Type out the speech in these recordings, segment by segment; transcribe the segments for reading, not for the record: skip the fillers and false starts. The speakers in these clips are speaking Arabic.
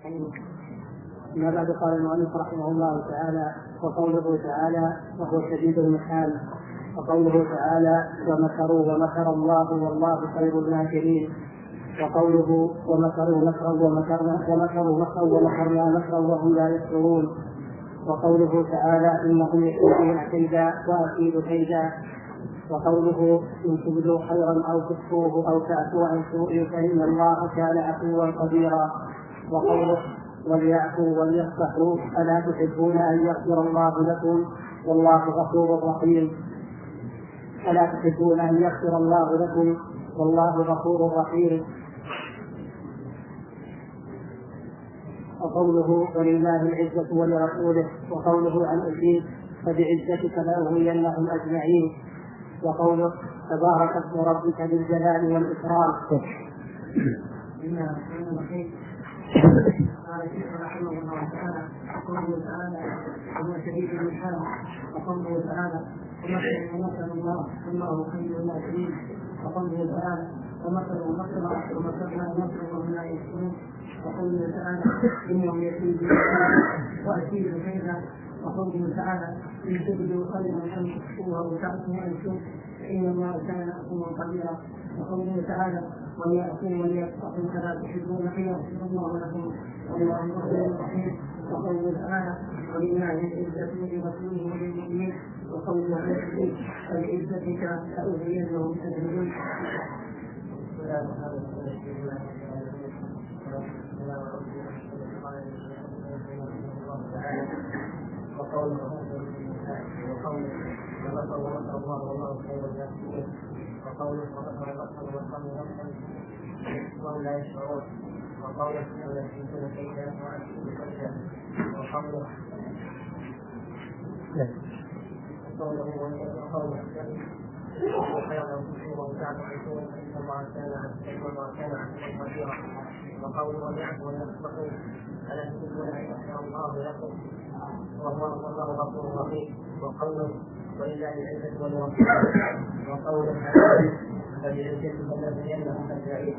ما بعد قال المؤلف رحمه الله تعالى: وقوله تعالى: وهو شديد المحال. وقوله تعالى: ومكروا ومكر الله والله خير الماكرين. وقوله: ومكروا مكرا ومكرنا مكرا وهم لا يشعرون. وقوله تعالى: إنهم يكيدون كيدا وأكيد كيدا. وقوله: إن تبدوا خيرا أو تخفوه أو تعفوا عن سوء فإن الله كان عفوا قديرا. وقوله: وليعفوا وليصفحوا ألا تحبون أن يغفر الله لكم والله غفور رحيم. ألا تحبون أن يغفر الله لكم والله غفور رحيم. وقوله: ولله العزة ولرسوله. وقوله عن إبليس: فبعزتك لأغوينهم أجمعين. وقوله: تبارك اسم ربك ذي الجلال والإكرام. قال الشيخ رحمه الله تعالى: قوله تعالى: وهو شديد المحال. وقوله تعالى: ومكر الله والله خير الماكرين. وقوله تعالى: ومكروا مكرا ومكرنا مكرا وهم لا يشعرون. وقوله تعالى: إنهم يكيدون وأكيد كيدا. وقوله تعالى: إن تبدوا خيرا أن تخفوه أو تعفوا عن سوء فإن الله كان عفوا قديرا. وقوله تعالى: وليعفوا وليصفحوا فلا تحبون أن يغفر الله لكم والله غفور رحيم. وقوله تعالى: ولله العزة ولرسوله وللمؤمنين. وقوله تعالى: فبعزتك لأغوينهم أجمعين. وقوله الله والله خير الناصرين. وقوله وهم لا يشعرون. وقوله يكيدون كيدا وأكيد كيدا. وقوله خير أنفسهم ومتعب عيشون فإن الله كان عفوا قديرا. وقوله وليعفوا وليصفحوا ألا تحبون أن يغفر الله لكم والله غفور رحيم. وقوله: ولله العزة ولرسوله. وقوله: فبعزتك لنغوينهم أجمعين.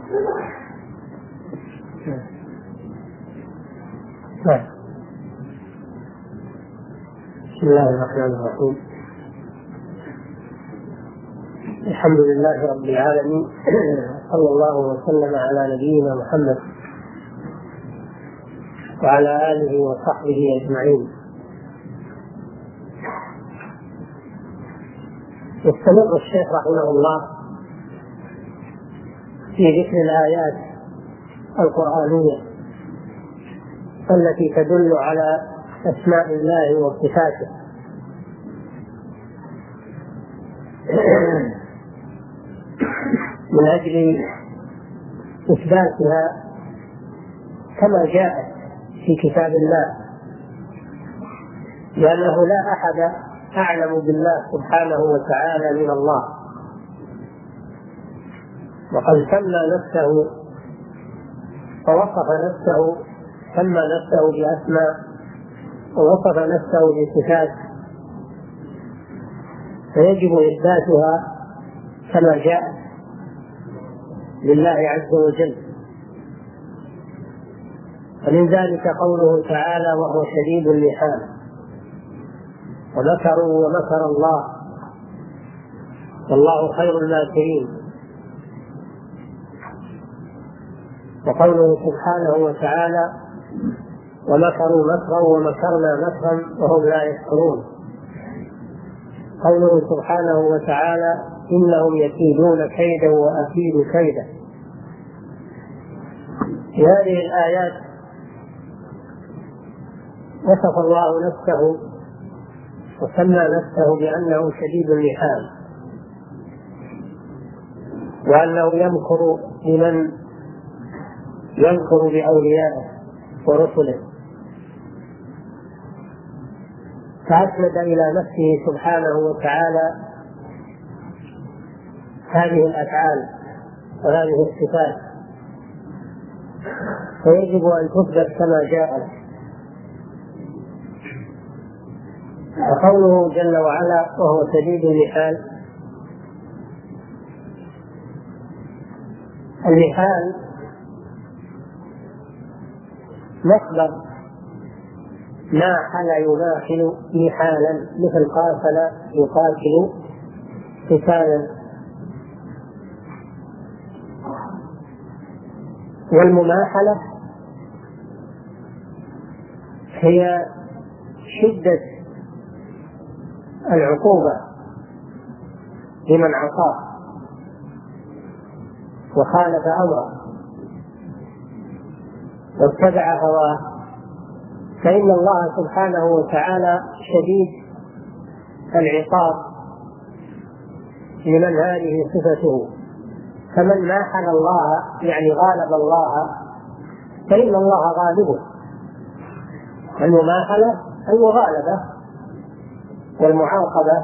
بسم الله الرحمن الرحيم. الحمد لله رب العالمين، صلى الله وسلم على نبينا محمد وعلى آله وصحبه أجمعين. يستمر الشيخ رحمه الله في ذكر الآيات القرآنية التي تدل على أسماء الله وصفاته، من أجل إثباتها كما جاءت في كتاب الله، لأنه لا أحد أعلم بالله سبحانه وتعالى من الله. وقد سمى نفسه فوصف نفسه، سمى نفسه بأسماء ووصف نفسه بصفات، فيجب إثباتها كما جاءت لله عز وجل. ومن ذلك قوله تعالى: وهو شديد المحال. ومكروا ومكر الله والله خير الماكرين. وقوله سبحانه وتعالى: ومكروا مكرا ومكرنا مكرا وهم لا يشعرون. قوله سبحانه وتعالى: إنهم يكيدون كيدا وأكيد كيدا. في هذه الآيات وصف الله نفسه وسمى نفسه بأنه شديد المحال، وأنه يمكر لمن يمكر بأوليائه ورسله، فأسند إلى نفسه سبحانه وتعالى هذه الأفعال وهذه الصفات، فيجب أن تثبت كما جاءت. وقوله جل وعلا: وهو شديد المحال. المحال مصدر ماحل يماحل محالا، مثل قاتل يقاتل قتالا. والمماحلة هي شدة العقوبة لمن عصاه وخالف أمره واتبع هواه، فإن الله سبحانه وتعالى شديد العقاب لمن هذه صفته. فمن ماحل الله يعني غالب الله فإن الله غالبه. المماحلة المغالبة والمعاقبة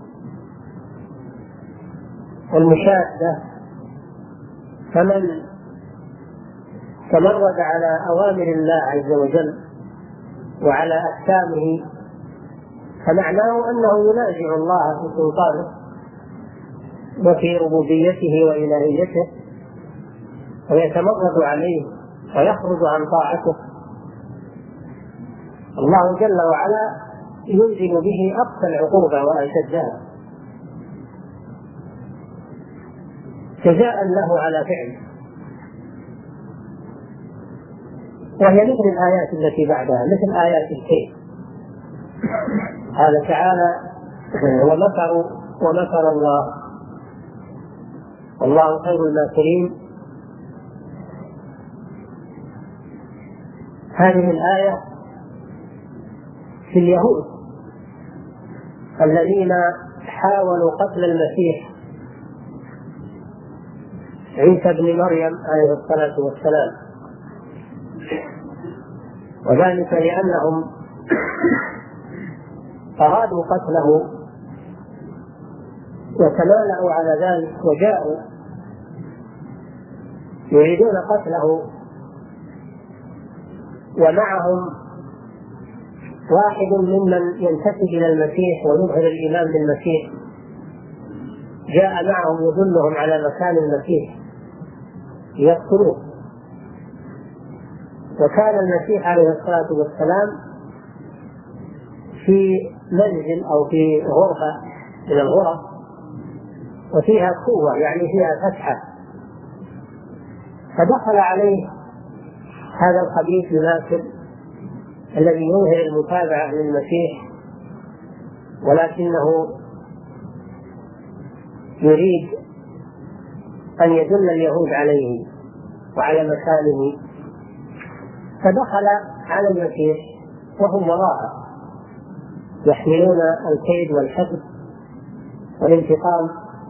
والمشادة. فمن تمرد على أوامر الله عز وجل وعلى أحكامه فمعناه أنه ينازع الله في سلطانه وفي ربوبيته وإلهيته ويتمرد عليه ويخرج عن طاعته. الله جل وعلا ينزل به أقصى العقوبة وأشدها جزاء له على فعله. وهي مثل الآيات التي بعدها، مثل آيات الكيد. قال تعالى: ومكر الله والله خير الماكرين. هذه الآية في اليهود الذين حاولوا قتل المسيح عيسى بن مريم عليه الصلاة والسلام، وذلك لأنهم أرادوا قتله وتمالأوا على ذلك وجاءوا يريدون قتله، ومعهم واحد ممن ينتسب إلى المسيح ويظهر الإيمان بالمسيح جاء معهم يدلهم على مكان المسيح يقتلوه. وكان المسيح عليه الصلاة والسلام في منزل أو في غرفة من الغرف وفيها قوة يعني فيها فتحة، فدخل عليه هذا الخبيث الماكر الذي يظهر المتابعة للمسيح ولكنه يريد أن يدل اليهود عليه وعلى مكانه، فدخل على المسيح وهم وراءه يحملون الكيد والحقد والانتقام.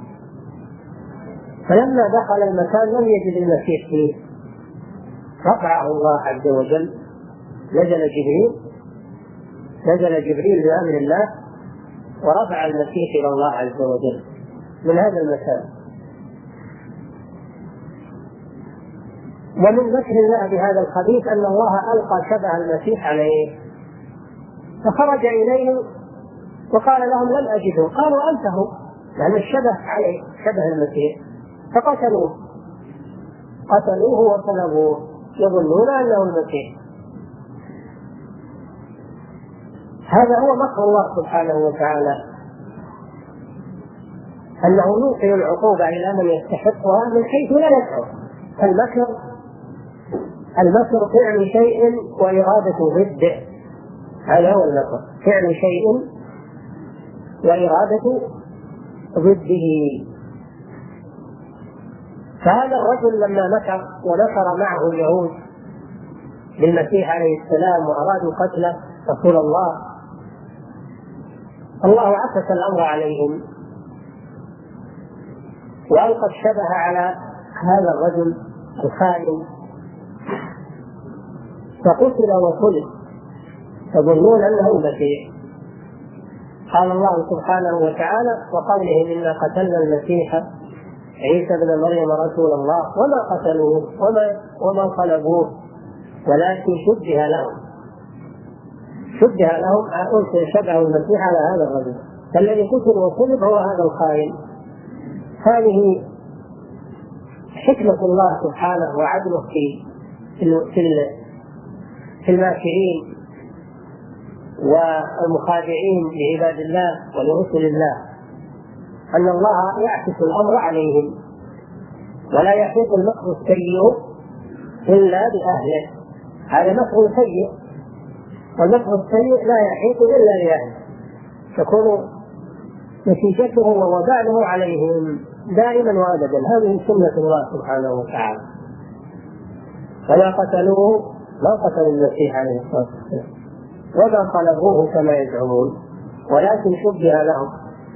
فلما دخل المكان لم يجد المسيح فيه، رفعه الله عز وجل، نزل جبريل بأمر الله ورفع المسيح إلى الله عز وجل من هذا المكان. ومن مكر الله بهذا الخبيث أن الله ألقى شبه المسيح عليه، فخرج إليه وقال لهم: لم أجده. قالوا: أنت هو، لأن الشبه عليه شبه المسيح، فقتلوه وصلبوه يظنون أنه المسيح. هذا هو مكر الله سبحانه وتعالى، أنه يوصل العقوبة إلى من يستحقها من حيث لا يشعر. المكر فعل شيء وإرادة ضده، هذا هو المكر، فعل شيء وإرادة ضده. فهذا الرجل لما مكر ونكر معه اليهود بالمسيح عليه السلام وأرادوا قتله رسول الله، الله عكس الأمر عليهم وألقى الشبه على هذا الرجل الخائن فقتل وصلب يظنون أنه المسيح. قال الله سبحانه وتعالى: وقولهم إنا قتلنا المسيح عيسى بن مريم رسول الله وما قتلوه وما صلبوه ولكن شبه لهم شبه المسيح على هذا الرجل، فالذي قتل وصلب هو هذا الخائن. هذه حكمة الله سبحانه وعدله في الماكرين والمخادعين لعباد الله ولرسل الله أن الله يعكس الأمر عليهم، ولا يحيط المكر السيء إلا بأهله. هذا مكر سيء، والمكر السيء لا يحيط إلا بأهله، تكون نتيجته ووباله عليهم دائما وابدا. هذه سنة الله سبحانه وتعالى. فما قتلوه ما قتلوا المسيح عليه الصلاة والسلام وما صلبوه كما يزعمون، ولكن شبه لهم.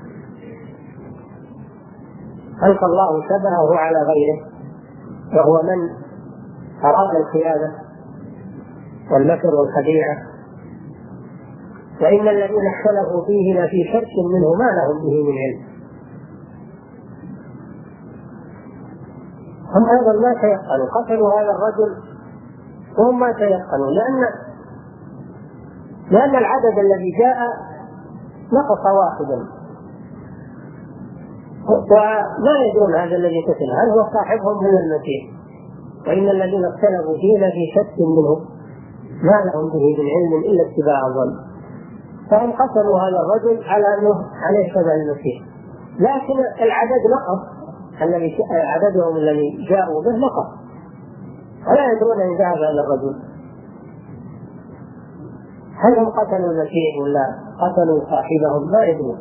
ألقى الله شبهه على غيره، وهو من أراد الخيانة والمكر والخديعة. وإن الذين اختلفوا فيه لفي شك منه ما لهم به من علم. هم أيضا ما تيقنوا، قتلوا هذا الرجل وهم ما تيقنوا، لأن العدد الذي جاء نقص واحدا، وما يدرون هذا الذي قتل هل هو صاحبهم من المسيح. وإن الذين اختلفوا فيه لفي شك منه ما لهم به من علم إلا اتباع الظن. فهم قتلوا هذا الرجل على أنه عليه شبه المسيح، لكن العدد نقص، عددهم الذي جاءوا به نقص، ولا يدرون أن ذهب هذا الرجل. هل هم قتلوا المسيح ولا قتلوا صاحبهم؟ ما يدرون.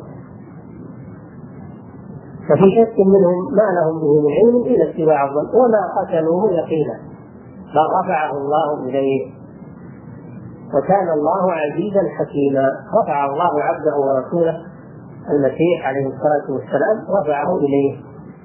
ففي شك منهم ما لهم به من علم إلا اتباع الظن، وما قتلوه يقينا بل رفعه الله إليه، وكان الله عزيزا حكيما. رفع الله عبده ورسوله المسيح عليه الصلاة والسلام، رفعه إليه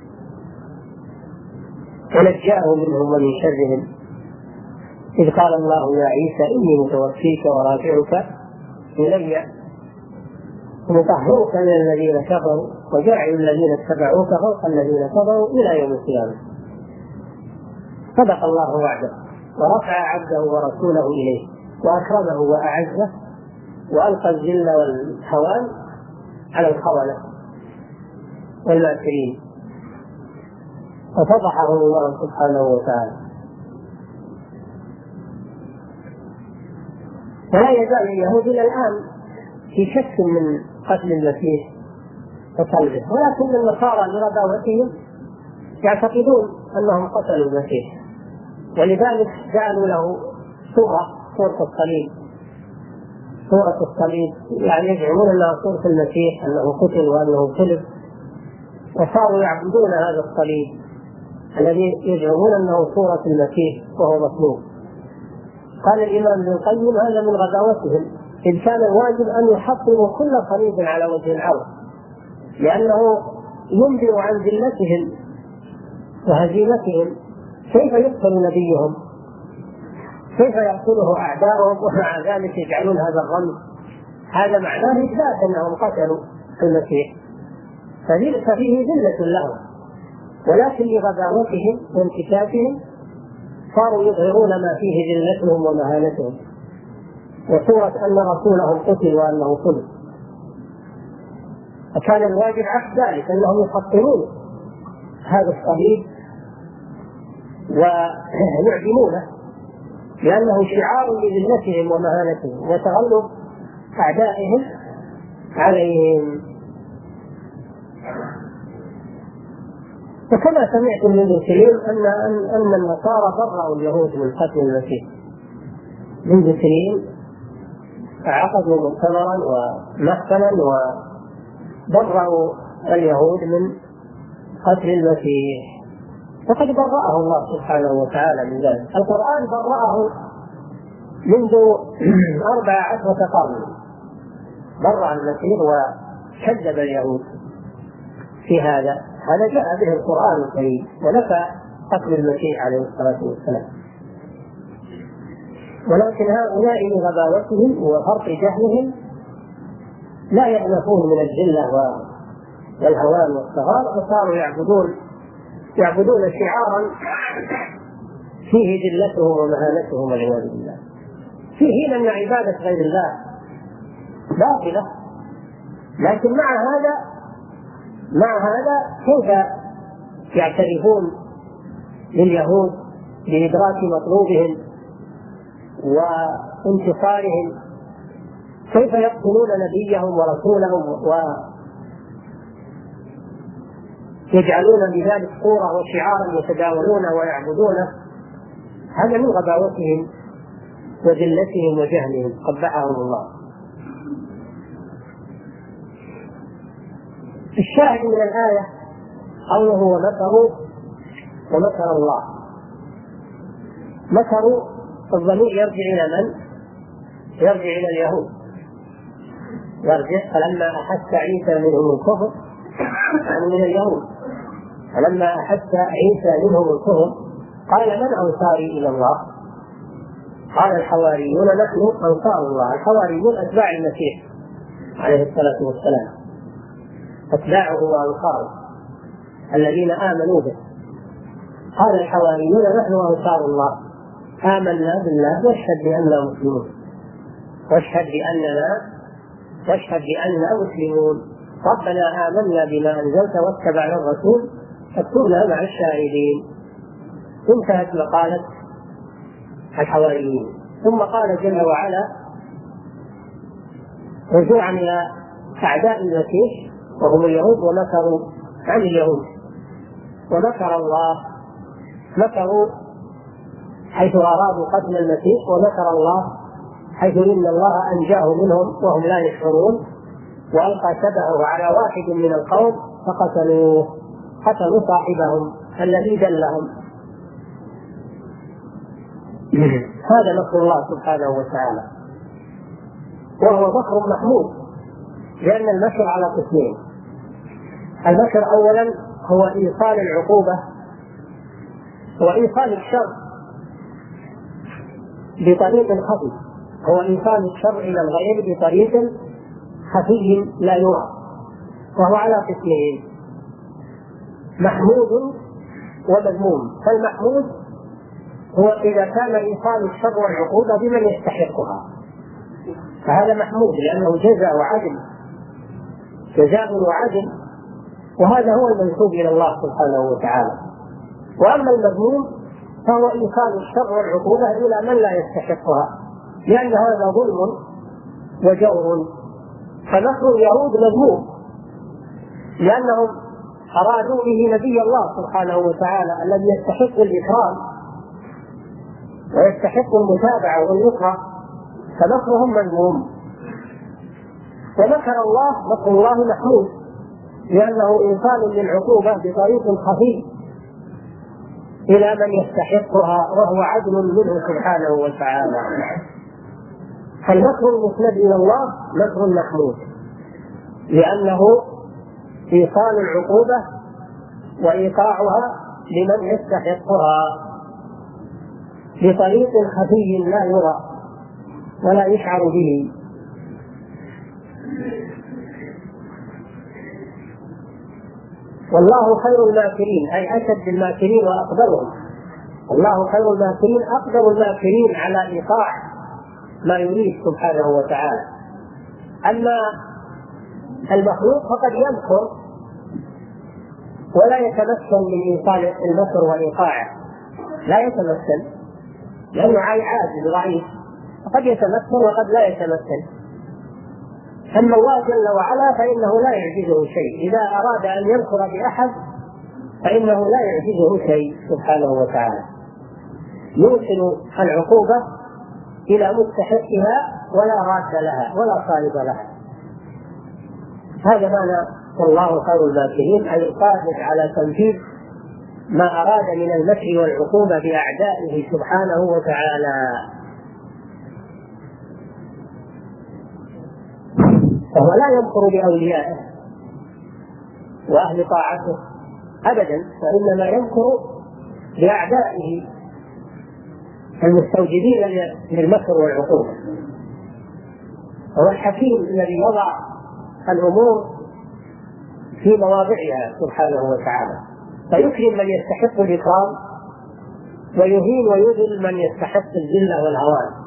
ونجاه منهم ومن شرهم. إذ قال الله يا عيسى إني متوفيك ورافعك إلي ومطهرك من الذين كفروا وجاعل الذين اتبعوك فوق الذين كفروا إلى يوم القيامة. صدق الله وعده، ورفع عبده ورسوله إليه، وأكرمه وأعزه، وألقى الذل والهوان على الخونة والماكرين، ففضحه الله سبحانه وتعالى. ولا يزال اليهود إلى الآن في شك من قتل المسيح وصلبه، ولكن النصارى لرباوتهم يعتقدون أنهم قتلوا المسيح، ولذلك جعلوا له صورة الصليب، يعني يزعمون أنها صورة المسيح أنه قتل وأنه صلب، وصاروا يعبدون هذا الصليب الذي يزعمون أنه صورة المسيح وهو مصلوب. قال الإمام ابن القيم هذا من غباوتهم، إذ كان الواجب أن يحطموا كل صليب على وجه الأرض، لأنه ينبئ عن ذلتهم وهزيمتهم. كيف يقتل نبيهم؟ كيف يقتله أعداؤهم ومع ذلك يجعلون هذا الرمز؟ هذا معناه إثبات أنهم قتلوا المسيح، ففيه ذلة لهم، ولكن لغباوتهم وانتكاسهم صاروا يظهرون ما فيه ذلتهم ومهانتهم، وصورة أن رسولهم قتل وأنه صلب. فكان الواجب عكس ذلك، أنهم يحطمون هذا الصليب ويعدمونه، لأنه شعار لذلتهم ومهانتهم وتغلب أعدائهم عليهم. وكما سمعتم من ذكرين أن النصارى برأوا اليهود من قتل المسيح. من ذكرين عقدوا مؤتمرا ومحكما وبرأوا اليهود من قتل المسيح، وقد برأه الله سبحانه وتعالى من ذلك. القرآن برأه منذ 14 قرنا، برأ المسيح وكذب اليهود في هذا جاء به القرآن الكريم ونفى قتل المسيح عليه الصلاة والسلام. ولكن هؤلاء لغباوتهم وفرط جهلهم لا يأنفون من الذلة والهوان والصغار، وصاروا يعبدون شعارا فيه ذلتهم ومهانتهم والعياذ بالله، في حين أن عبادة غير الله باطلة. لكن مع هذا كيف يعترفون لليهود بإدراك مطلوبهم وانتصارهم، كيف يقتلون نبيهم ورسولهم ويجعلون بذلك صورة وشعارا يتداولونه ويعبدونه. هذا من غباوتهم وذلتهم وجهلهم، قبحهم الله. الشاهد من الآية قوله ومكر الله. مكروا، الضمير يرجع إلى من؟ يرجع إلى اليهود. فلما أحس عيسى منهم الكفر، يعني من اليهود، فلما أحس عيسى منهم الكفر قال من أنصاري إلى الله؟ قال الحواريون نحن أنصار الله. الحواريون أتباع المسيح عليه الصلاة والسلام، أتباعه وأنصاره الذين آمنوا به. قال الحواريون نحن أنصار الله، آمنا بالله واشهد بأننا مسلمون، واشهد بأننا مسلمون، ربنا آمنا بما أنزلت واتبعنا الرسول فاكتبنا مع الشاهدين. انتهت مقالة الحواريين. ثم قال جل وعلا رجوعا إلى أعداء المسيح وهم اليهود، ومكروا عن اليهود ومكر الله. مكروا حيث أرادوا قتل المسيح، ومكر الله حيث إن الله أنجاه منهم وهم لا يشعرون، وألقى شبهه على واحد من القوم قتلوا صاحبهم الذي دلهم. هذا مكر الله سبحانه وتعالى، وهو مكر محمود، لأن المكر على قسمين. المكر أولا هو إيصال العقوبة وإيصال الشر بطريق خفي، هو إيصال الشر إلى الغير بطريق خفي لا يرى، وهو على قسمين: محمود ومذموم. فالمحمود هو إذا كان إيصال الشر والعقوبة بمن يستحقها، فهذا محمود لأنه جزاء وعدل، وهذا هو المنسوب إلى الله سبحانه وتعالى. وأما المذموم فهو إيصال الشر والعقوبة إلى من لا يستحقها، لأن هذا ظلم وجور. فمكر اليهود مذموم لأنهم أرادوا به نبي الله سبحانه وتعالى الذي يستحق الإكرام ويستحق المتابعة والنصرة، فمكرهم مذموم. ومكر الله محمود لأنه إيصال للعقوبة بطريق خفي إلى من يستحقها، وهو عدل منه سبحانه وتعالى. فالمكر المسند إلى الله مكر محمود لأنه إيصال العقوبة وإيقاعها لمن يستحقها بطريق خفي لا يرى ولا يشعر به. والله خير الماكرين، أي أشد الماكرين وأقدرهم. الله خير الماكرين، أقدر الماكرين على إيقاع ما يريد سبحانه وتعالى. أما المخلوق فقد يمكر ولا يتمكن من إيصال المكر وإيقاعه، لا يتمكن لأنه عاجز ضعيف، قد يتمكن وقد لا يتمكن. أما الله جل وعلا فإنه لا يعجزه شيء، إذا أراد أن يمكر بأحد فإنه لا يعجزه شيء سبحانه وتعالى، يوصل العقوبة إلى مستحقها ولا راد لها ولا صالب لها. هذا معنى والله خير الماكرين، أي قادر على تنفيذ ما أراد من المكر والعقوبة بأعدائه سبحانه وتعالى. فهو لا يمكر بأوليائه وأهل طاعته أبدا، وإنما يمكر بأعدائه المستوجبين للمكر والعقوبة. هو الحكيم الذي يضع الأمور في مواضعها سبحانه وتعالى، فيكرم من يستحق الإكرام ويهين ويذل من يستحق الذلة والهوان.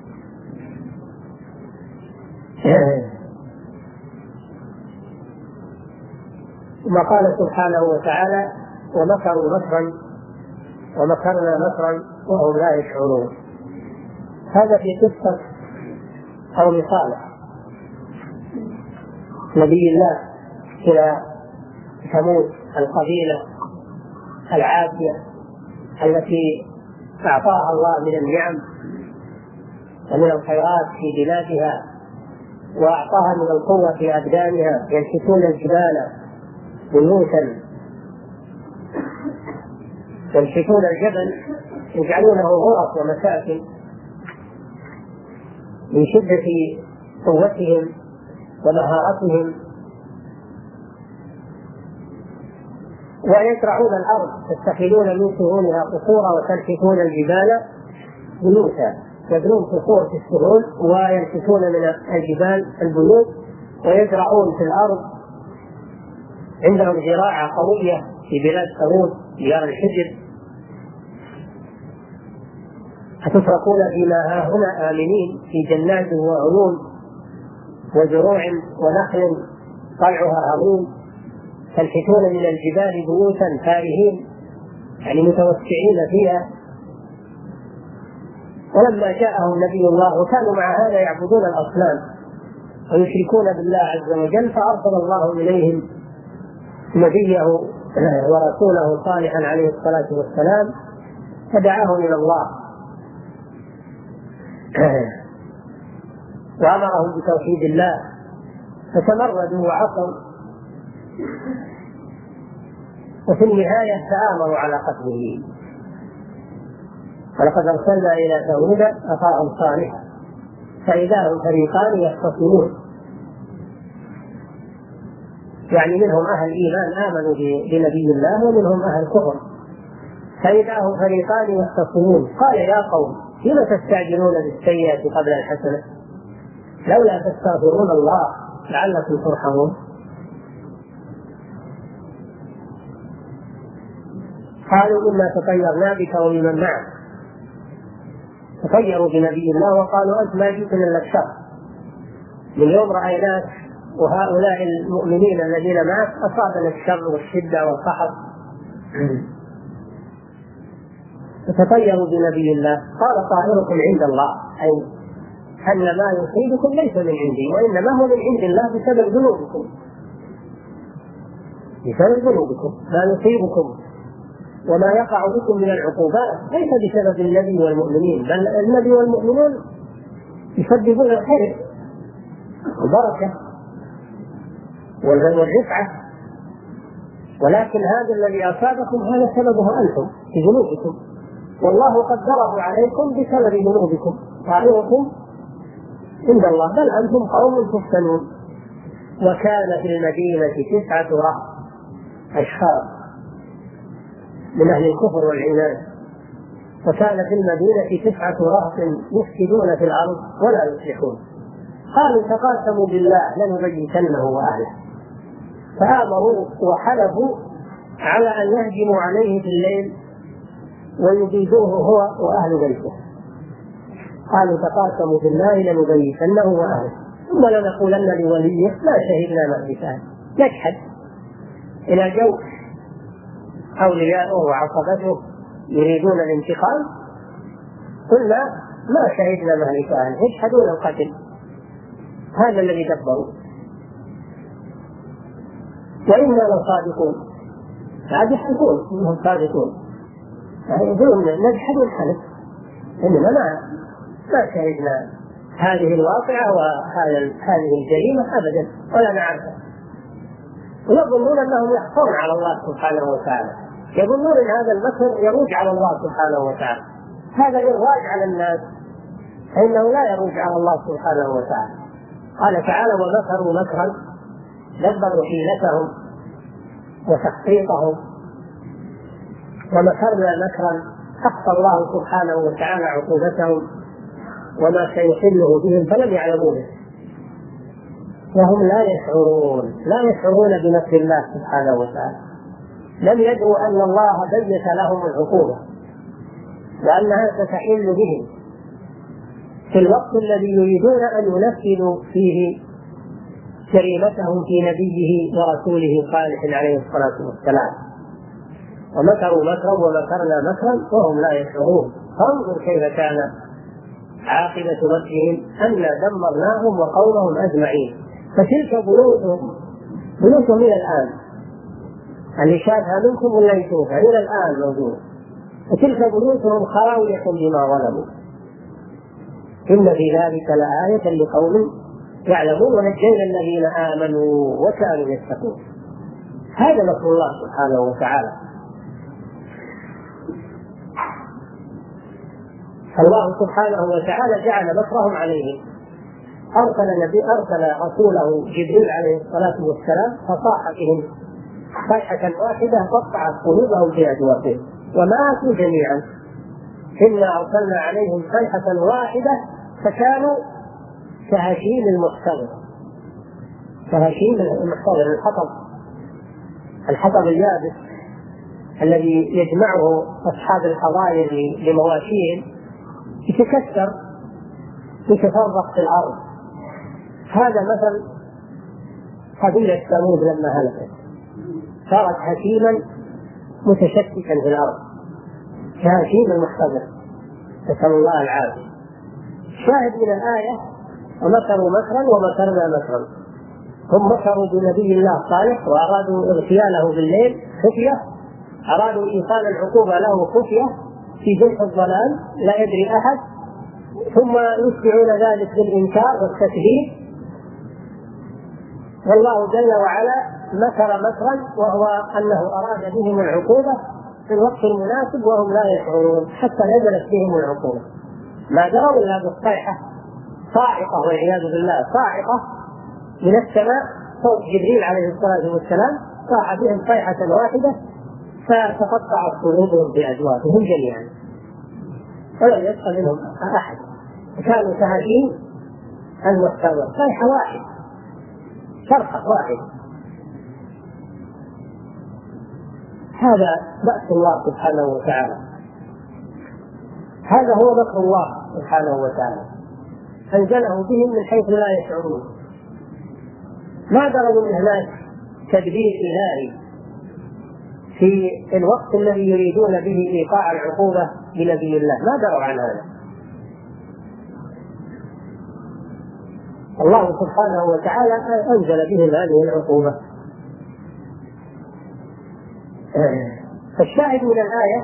ثم قال سبحانه وتعالى ومكروا مكرا ومكرنا مكرا وهم لا يشعرون. هذا في قصة قوم صالح نبي الله إلى ثمود، القبيلة العافية التي أعطاها الله من النعم ومن الخيرات في بلادها، وأعطاها من القوة في أبدانها، ينحتون الجبال بيوتا، ينحتون الجبل يجعلونه غرف ومساكن من شدة قوتهم ومهارتهم، ويزرعون الأرض، يتخذون من سهولها قصورا وتنحتون الجبال بيوتا، يبنون قصور في السهول وينحتون من الجبال البيوت، ويزرعون في الأرض، عندهم زراعة قوية في بلاد ثمود ديار الحجر، أتتركون فيما هاهنا آمنين في جنات وعيون وزروع ونخل طلعها هضيم، تنحتون من الجبال بيوتا فارهين، يعني متوسعين فيها. ولما جاءهم نبي الله وكانوا مع هذا يعبدون الأصنام ويشركون بالله عز وجل، فأرسل الله إليهم نبيه ورسوله صالحا عليه الصلاة والسلام، فدعاهم إلى الله وأمرهم بتوحيد الله، فتمردوا وعصوا، وفي النهاية تآمروا على قتله. ولقد أرسلنا إلى ثمود أخاهم صالحا فإذا هم فريقان يختصمون، يعني منهم أهل إيمان آمنوا بنبي الله ومنهم أهل كفر، فإذا هم فريقان يختصمون. قال يا قوم لم تستعجلون بالسيئة قبل الحسنة لولا تستغفرون الله لعلكم ترحمون. قالوا إنا تطيرنا بك ومن معك، تطيروا بنبي الله وقالوا أنت ما جئت إلا الشر، من يوم رأيناك وهؤلاء المؤمنين الذين معك أصابنا الشر والشدة والقحط، تطيروا بنبي الله. قال طائركم عند الله، أي أن ما يصيبكم ليس من عندي وإنما هو من عند الله بسبب ذنوبكم، بسبب ذنوبكم ما يصيبكم وما يقع بكم من العقوبات ليس بسبب النبي والمؤمنين، بل النبي والمؤمنون يسببون الخير والبركة والرفعة، ولكن هذا الذي أصابكم هذا سببه أنتم بذنوبكم، والله قدره عليكم بسبب ذنوبكم، طائركم عند الله بل أنتم قوم تفتنون. وكان في المدينة 9 رهط أشخاص من أهل الكفر والعناد، وكان في المدينة 9 رهط يفسدون في الأرض ولا يصلحون. قالوا تقاسموا بالله لنبيتنه وأهله، فآمروا وحلفوا على أن يهجموا عليه في الليل ويبيدوه هو وأهل بيته. قالوا تقاسموا بالله لنبيتنه وأهله ثم لنقولن لوليه ما شهدنا مهلكه. يجحد إلى جو أولياءه وعصبته يريدون الانتقام، قلنا ما شهدنا مهلكه، يجحدون القتل. هذا الذي دبروا، وإنا لصادقون، بعد يحلفون إنهم صادقون، يقولون نجحد الحلف إننا ما شهدنا هذه الواقعة وهذه الجريمة أبدا ولا نعرفها. ويظنون أنهم يخفون على الله سبحانه وتعالى، يظنون أن هذا المكر يروج على الله سبحانه وتعالى. هذا إرواج على الناس، فإنه لا يروج على الله سبحانه وتعالى. قال تعالى ومكروا مكرا دبروا حيلتهم وتخطيطهم ومكرنا مكرا أخفى الله سبحانه وتعالى عقوبتهم وما سيحله بهم فلم يعلمونه، وهم لا يشعرون بمكر الله سبحانه وتعالى. لم يدروا أن الله بيت لهم العقوبة وأنها ستحل بهم في الوقت الذي يريدون أن ينفذوا فيه جريمتهم في نبيه ورسوله صالح عليه الصلاة والسلام. ومكروا مكرا ومكرنا مكرا وهم لا يشعرون. فانظر كيف كان عاقبة مكرهم أنا دمرناهم وقومهم أجمعين. فتلك بيوتهم إلى الآن، اللي شافها منكم ولا يشوفها إلى الآن موجود. فتلك بيوتهم خاوية بما ظلموا إن في ذلك لآية لقوم يعلمون ونجينا الذين آمنوا وكانوا يتقون. هذا مكر الله سبحانه وتعالى. الله سبحانه وتعالى جعل مكرهم عليهم، أرسل رسوله جبريل عليه الصلاة والسلام فصاح بهم صيحة واحدة قطعت قلوبهم في أجوافهم وماتوا جميعا. إنا أرسلنا عليهم صيحة واحدة فكانوا كهشيم المحتضر. كهشيم المحتضر، الحطب اليابس الذي يجمعه أصحاب الحظاير لمواشيهم يتكسر يتفرق في الأرض. هذا مثل قبيلة ثمود لما هلكت، صارت هشيما متشتتا في الأرض كهشيم المحتضر، نسأل الله العافية. شاهد من الآية ومكروا مكرا ومكرنا مكرا. هم مكروا بنبي الله صالح وأرادوا اغتياله بالليل خفية، أرادوا إيصال العقوبة له خفية في جنح الظلام لا يدري أحد، ثم يتبعون ذلك بالإنكار والتكذيب. والله جل وعلا مكر مكرا وهو أنه أراد بهم العقوبة في الوقت المناسب وهم لا يشعرون حتى نزلت بهم العقوبة. ما دروا إلا بالصيحة صاعقة والعياذ بالله، صاعقة من السماء صوت جبريل عليه الصلاة والسلام، صاح بهم صيحة واحدة فتقطعت قلوبهم بأجوافهم جميعا ولم يبق منهم أحد. كانوا كهشيم المحتضر، صيحة واحدة، صرخة واحدة. هذا بأس الله سبحانه وتعالى، هذا هو مكر الله سبحانه وتعالى، أنزله بهم من حيث لا يشعرون. ما دروا من هناك تدبير إلهي في الوقت الذي يريدون به إيقاع العقوبة لنبي الله، ما دروا عن هذا. الله سبحانه وتعالى أنزل بهم هذه العقوبة. فالشاهد من الآية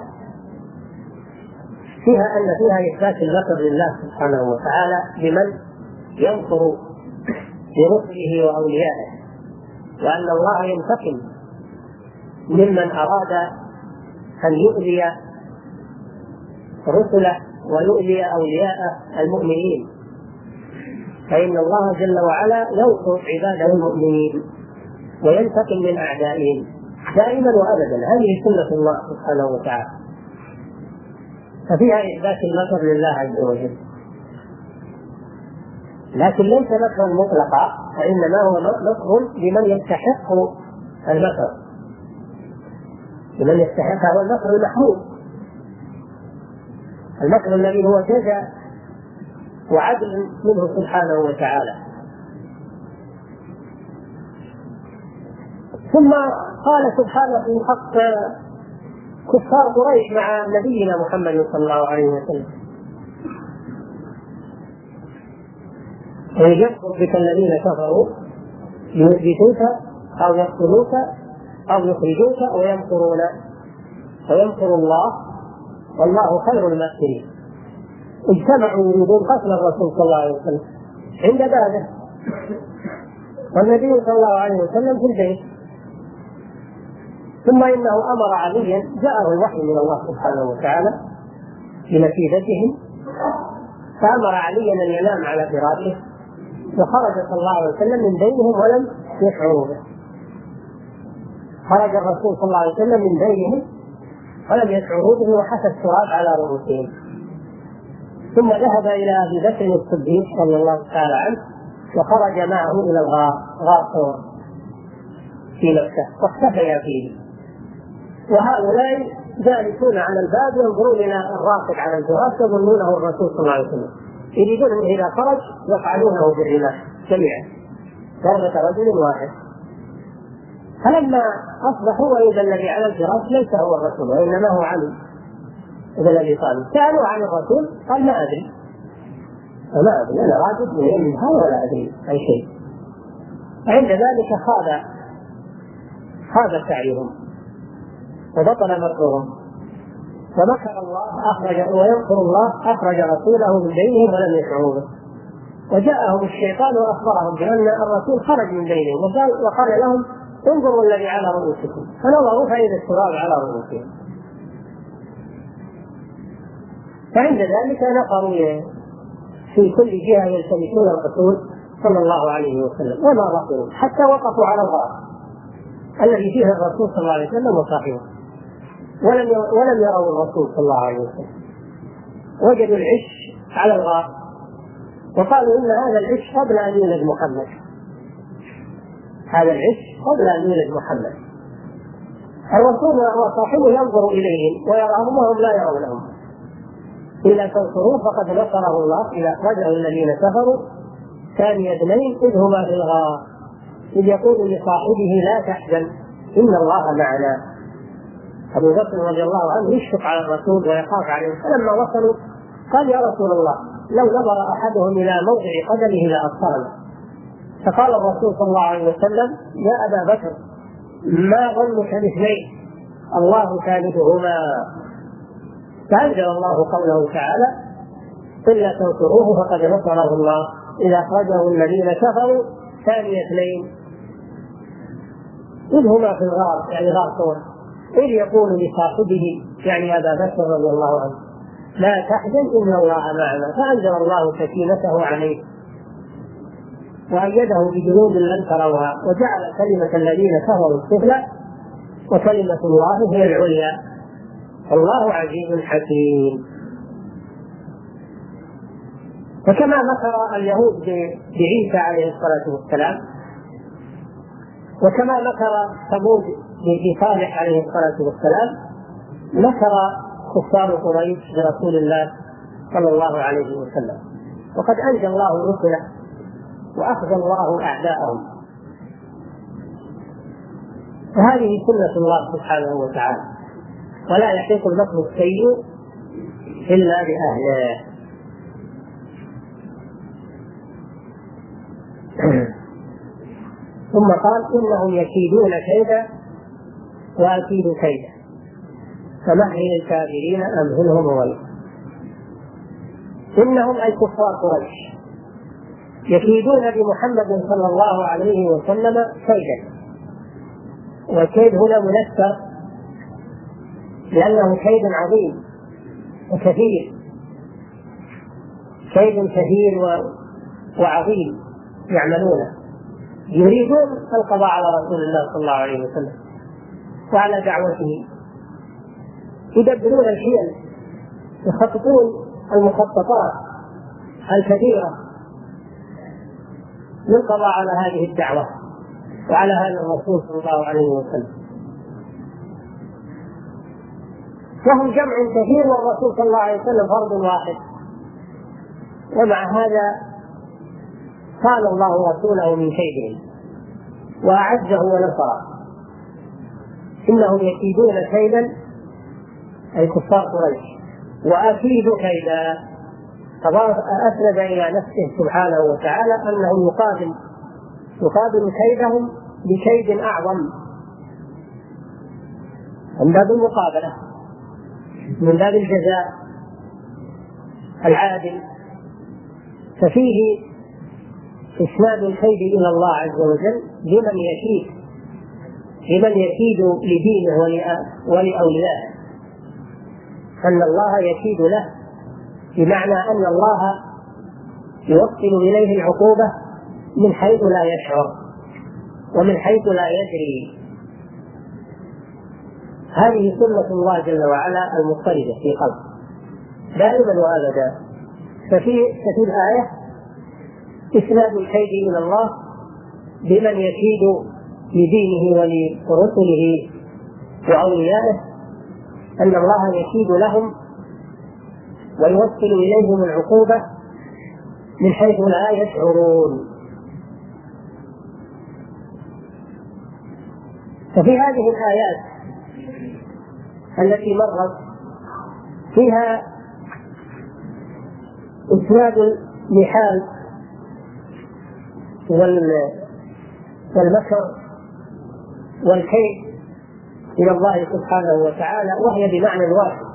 فيها أن فيها إثبات المكر لله سبحانه وتعالى لمن ينصر برسله وأوليائه، وأن الله ينتقم ممن أراد أن يؤذي رسله ويؤذي أولياء المؤمنين، فإن الله جل وعلا ينصر عباده المؤمنين وينتقم من أعدائهم دائما وأبدا. هذه سنة الله سبحانه وتعالى، ففيها إثبات المكر لله عز وجل، لكن ليس مكرا مطلقا، وإنما هو مكر لمن يستحق المكر، لمن يستحق هو المكر المحمود، المكر الذي هو جزاء وعدل منه سبحانه وتعالى. ثم قال سبحانه في حق كفار قريش مع نبينا محمد صلى الله عليه وسلم: يمكر بك الذين كفروا ليثبتوك أو يقتلوك أو يخرجوك ويمكر الله والله خير الماكرين. اجتمعوا يريدون قتل الرسول صلى الله عليه وسلم عند بابه، والنبي صلى الله عليه وسلم في البيت. ثم إنه أمر عليا، جاءه الوحي من الله سبحانه وتعالى بنتيجتهم، فأمر عليا أن ينام على فراشه، وخرج صلى الله عليه وسلم من بينهم ولم يشعروا به. خرج الرسول صلى الله عليه وسلم من بينهم ولم يشعروا به وحث التراب على رؤوسهم. ثم ذهب إلى أبي بكر الصديق رضي الله تعالى عنه وخرج معه إلى غار ثور في مكة واختفيا فيه، وهؤلاء جالسون على الباب ينظرون إلى الراكب على الفراش يظنونه الرسول صلى الله عليه وسلم، يريدون أنه إذا خرج يفعلونه بالرماح جميعا ضربة رجل واحد. فلما أصبحوا وإذا الذي على الفراش ليس هو الرسول وإنما هو علي بن أبي طالب، سألوا عن الرسول قال: ما أدري. ما أدري، أنا راجل من علمها ولا أدري أي شيء. عند ذلك خاب سعيهم وبطل مكرهم، ومكر الله ويمكر الله أخرج رسوله من بينهم ولم يشعروا به، وجاءهم الشيطان وأخبرهم بأن الرسول خرج من بينهم وقال لهم انظروا الذي على رؤوسكم، فنظروا فإذا التراب على رؤوسهم. فعند ذلك نقروا في كل جهة يلتمسون الرسول صلى الله عليه وسلم وما بصروا حتى وقفوا على الغار الذي فيه الرسول صلى الله عليه وسلم وصاحبه، ولم يروا الرسول صلى الله عليه وسلم. وجدوا العش على الغار وقالوا إن هذا العش قبل أن يولد محمد، هذا العش قبل أن يولد محمد. الرسول وصاحبه ينظر إليهم ويراهم وهم لا يرونهم. إلا تنصروه فقد نصره الله إذا أخرجه الذين كفروا ثاني اثنين إذ هما في الغار إذ يقول لصاحبه لا تحزن إن الله معنا. أبو بكر رضي الله عنه يشفق على الرسول ويخاف عليه، فلما وصلوا قال يا رسول الله لو نظر أحدهم إلى موضع قدمه لأبصرنا. فقال الرسول صلى الله عليه وسلم يا أبا بكر ما ظنك باثنين الله ثالثهما. فأنزل الله قوله تعالى إلا تنصروه فقد نصره الله إذا أخرجه الذين كفروا ثاني اثنين إذ هما في الغار، يعني غار ثور، إذ يقول لصاحبه يعني أبا بكر رضي الله عنه لا تحزن إن الله معنا. فأنزل الله سكينته عليه وأيده بجنود لم تروها وجعل كلمة الذين كفروا السفلى وكلمة الله هي العليا الله عزيز حكيم. فكما مكر اليهود بعيسى عليه الصلاة والسلام، وكما مكر ثمود بصالح عليه الصلاة والسلام، مكر كفار قريش برسول الله صلى الله عليه وسلم، وقد أنجى الله رسله وأخذ الله أعداءهم. وهذه سنة الله سبحانه وتعالى، ولا يحيق المكر السيء إلا بأهله. ثم قال إنهم يكيدون كيدا وأكيد كيدا فمهل الكافرين أمهلهم رويدا. إنهم أي كفار قريش يكيدون بمحمد صلى الله عليه وسلم كيدا، والكيد هنا منكر لأنه كيد عظيم وكثير، كيد كثير وعظيم يعملونه، يريدون القضاء على رسول الله صلى الله عليه وسلم وعلى دعوته، يدبرون الحيل، يخططون المخططات الكثيرة للقضاء على هذه الدعوة وعلى هذا الرسول صلى الله عليه وسلم. وهم جمع كثير والرسول صلى الله عليه وسلم فرد واحد، ومع هذا قال الله رسوله من كيدهم وأعزه ونصره. إنهم يكيدون كيدا أي كفار قريش وأكيد كيدا، أسند إلى نفسه سبحانه وتعالى أنه يقابل كيدهم بكيد أعظم من باب المقابلة، من باب الجزاء العادل. ففيه إسناد الكيد إلى الله عز وجل لمن يكيد لدينه ولأوليائه، أن الله يكيد له، بمعنى أن الله يوصل إليه العقوبة من حيث لا يشعر ومن حيث لا يدري. هذه سنة الله جل وعلا المضطردة في قلبه دائما وأبدا. ففي الآية إسناد الكيد إلى الله بمن يكيد لدينه ولرسله وأوليائه، أن الله يكيد لهم ويوصل إليهم العقوبة من حيث لا يشعرون. ففي هذه الآيات التي مرت فيها إسناد محال والمكر والكيد إلى الله سبحانه وتعالى، وهي بمعنى واحد.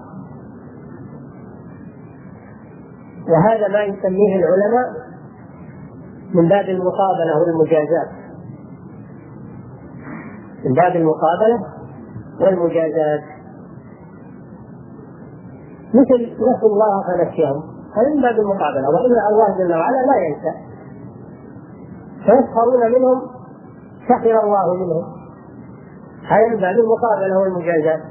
وهذا ما يسميه العلماء من باب المقابلة والمجازات، من باب المقابلة والمجازات، مثل نسوا الله فنسيهم، هذا من باب المقابلة. وإلا الله جل وعلا لا ينسى، فيسخرون منهم سخر الله منهم، هذا من باب المقابلة والمجازات.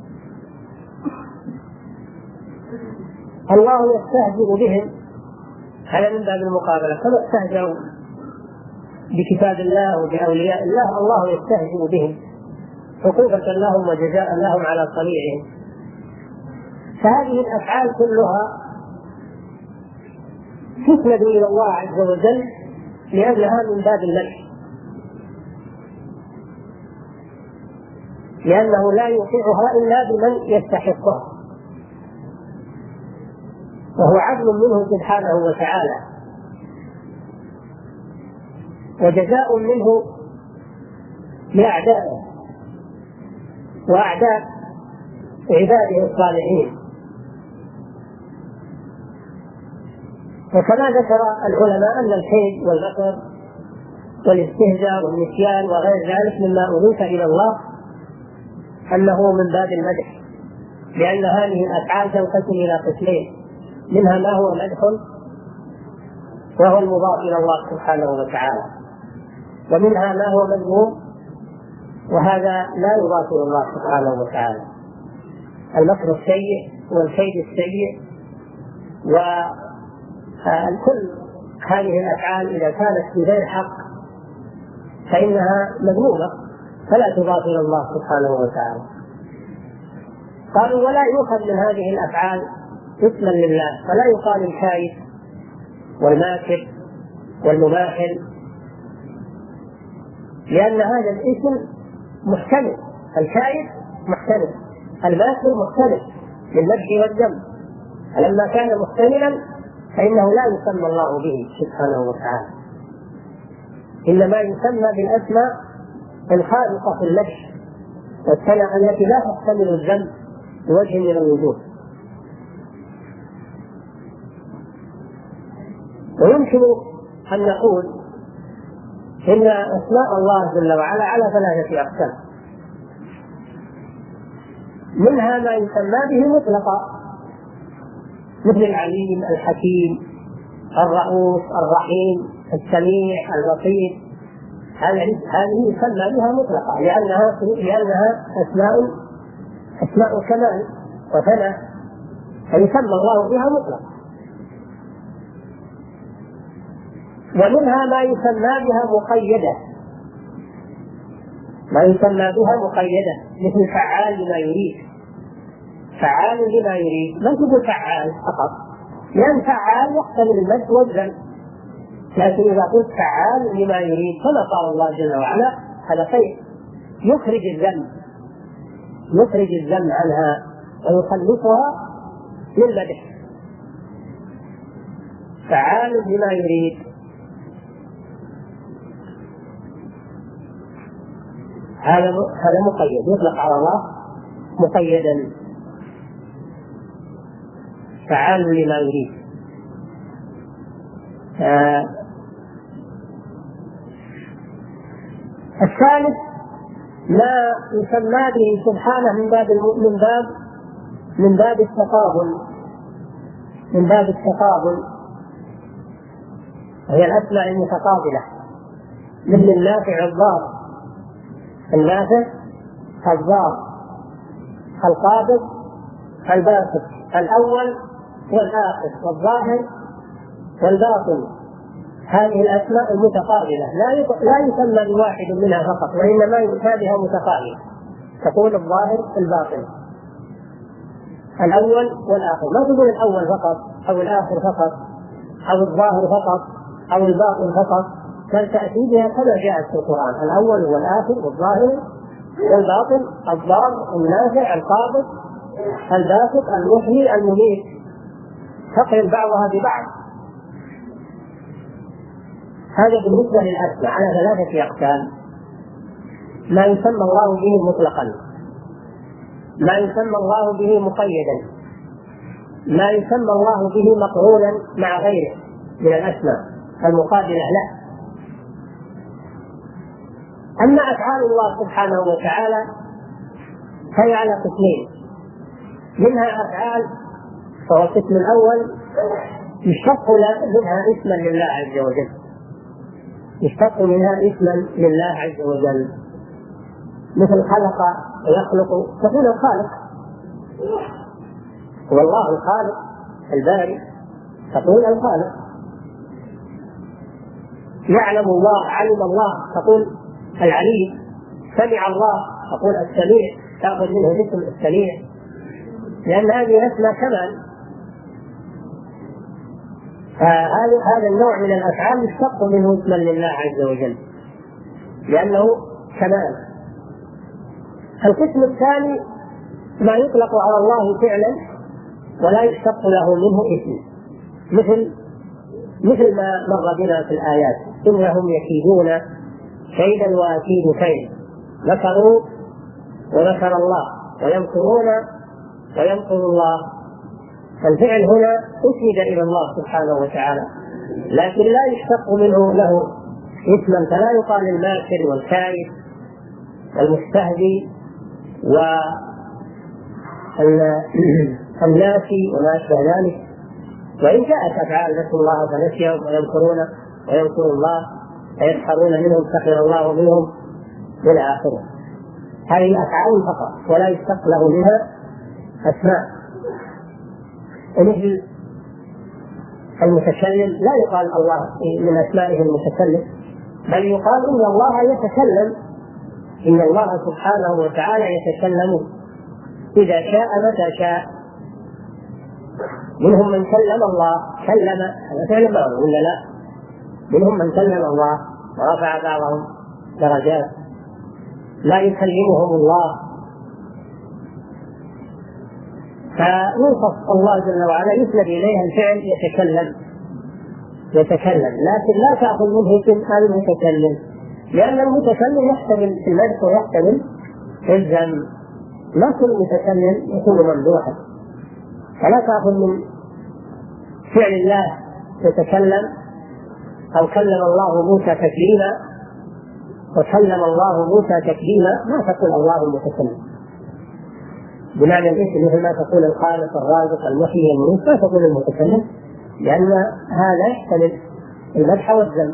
الله يستهزئ بهم، هذا من باب المقابلة، كما استهزئوا بكتاب الله وبأولياء الله، الله يستهزئ بهم عقوبة لهم وجزاء لهم على صنيعهم. فهذه الأفعال كلها تسند إلى الله عز وجل لأنها من باب المدح، لأنه لا يطيعها إلا بمن يستحقها، وهو عدل منه سبحانه وتعالى وجزاء منه لأعدائه وأعداء عباده الصالحين. وكما ذكر العلماء أن الكيد والمكر والاستهزاء والنسيان وغير ذلك مما أضيف إلى الله أنه من باب المدح، لأن هذه الأفعال تنقسم إلى قسمين، منها ما هو مدح وهو المضاف إلى الله سبحانه وتعالى، ومنها ما هو مذموم وهذا لا يضاف إلى الله سبحانه وتعالى. المكر السيء والكيد السيء وكل هذه الأفعال إذا كانت في غير حق فإنها مذمومة فلا تضاف إلى الله سبحانه وتعالى. قالوا ولا يؤخذ من هذه الأفعال اسما لله، فلا يقال الكائد والماكر والمماحل، لأن هذا الاسم محتمل، الكائد محتمل، الماكر محتمل للمدح والذم، فلما كان محتملا فإنه لا يسمى الله به سبحانه وتعالى، إنما يسمى بالأسماء الخالقة في المدح والثناء التي لا تحتمل الذم بوجه من الوجوه. ويمكن أن نقول إن أسماء الله جل وعلا على ثلاثة أقسام، منها ما يسمى به مطلقا مثل العليم الحكيم الرؤوف الرحيم السميع اللطيف، هذه يسمى بها مطلقا لأنها أسماء كمال وثناء، فيسمى الله بها مطلقا. ومنها ما يسمى بها مقيدة، ما يسمى بها مقيدة مثل فعال لما يريد، فعال لما يريد، ما تقول فعال فقط، لأن فعال يحتمل المدح والذم، لكن إذا قلت فعال لما يريد كما قال الله جل وعلا هذا خير، يخرج الذم عنها ويخلصها للمدح، فعال لما يريد. هذا مقيد، يطلق على الله مقيدا، فعال لما يريد. الثالث ما يسمى به سبحانه من باب التقابل، وهي الأسماء المتقابلة، مثل النافع الضار، النافع الضار، القابض الباسط، الأول والآخر والظاهر والباطن، هذه الأسماء المتقابلة لا يسمى بواحد منها فقط، وإنما يسمى بها متقابلة، تقول الظاهر الباطن الأول والآخر، ما تقول الأول فقط أو الآخر فقط أو الظاهر فقط أو الباطن فقط، بل تأتي بها كما جاءت في القرآن، الأول والآخر والظاهر والباطن، الضار النافع القابض الباسط المحيي المميت، تقرن بعضها ببعض. هذا بالنسبة للأسماء على ثلاثة أقسام: ما يسمى الله به مطلقا، ما يسمى الله به مقيدا، ما يسمى الله به مقرونا مع غيره من الأسماء المقابلة له. أما أفعال الله سبحانه وتعالى فهي على قسمين: منها أفعال، وهو القسم الأول يشتق منها اسما لله عز وجل، يشتق منها اسما لله عز وجل، مثل خلق ويخلق، تقول الخالق هو الله الخالق البارئ، تقول الخالق. يعلم الله، علم الله، تقول العليم. سمع الله، تقول السميع، تأخذ منه اسم السميع، لأن هذه أسماء كمال. هذا النوع من الأفعال يشتق منه اسما لله عز وجل لأنه كمال. القسم الثاني ما يطلق على الله فعلا ولا يشتق له منه اسم، مثل ما مر بنا في الآيات: إنهم يكيدون كيدا وأكيد كيدا، مكروا ومكر الله، ويمكرون ويمكر الله. فالفعل هنا أسند إلى الله سبحانه وتعالى، لكن لا يشتق منه له اسما، فلا يقال الماكر والكائد والمستهزئ والناسي وما أشبه ذلك. وإن جاءت أفعال نسوا الله فنسيهم ويمكرون ويمكر الله فيسخرون منهم سخر الله منهم إلى آخره. هذه أفعال فقط ولا يشتق له منها أسماء. ومثل المتكلم لا يقال الله من أسمائه المتكلم، بل يقال إن الله يتكلم، إن الله سبحانه وتعالى يتكلم إذا شاء متى شاء. منهم من كلم الله، كلم هذا فعل معه ولا لا؟ منهم من كلم الله ورفع بعضهم درجات، لا يكلمهم الله. فيوصف الله جل وعلا يسند إليها الفعل يتكلم، لكن لا تأخذ منه اسم المتكلم، لأن المتكلم يحتمل المدح ويحتمل الذم، لا كل متكلم يكون ممدوحا. فلا تأخذ من فعل الله يتكلم، أو كلم الله موسى تكليما وكلم الله موسى تكليما، ما تقول الله المتكلم بمعنى الاسم، مثل ما تقول الخالق الرازق المحيي المميت، لا تقول المتكلم، لأن هذا يحتمل المدح والذم.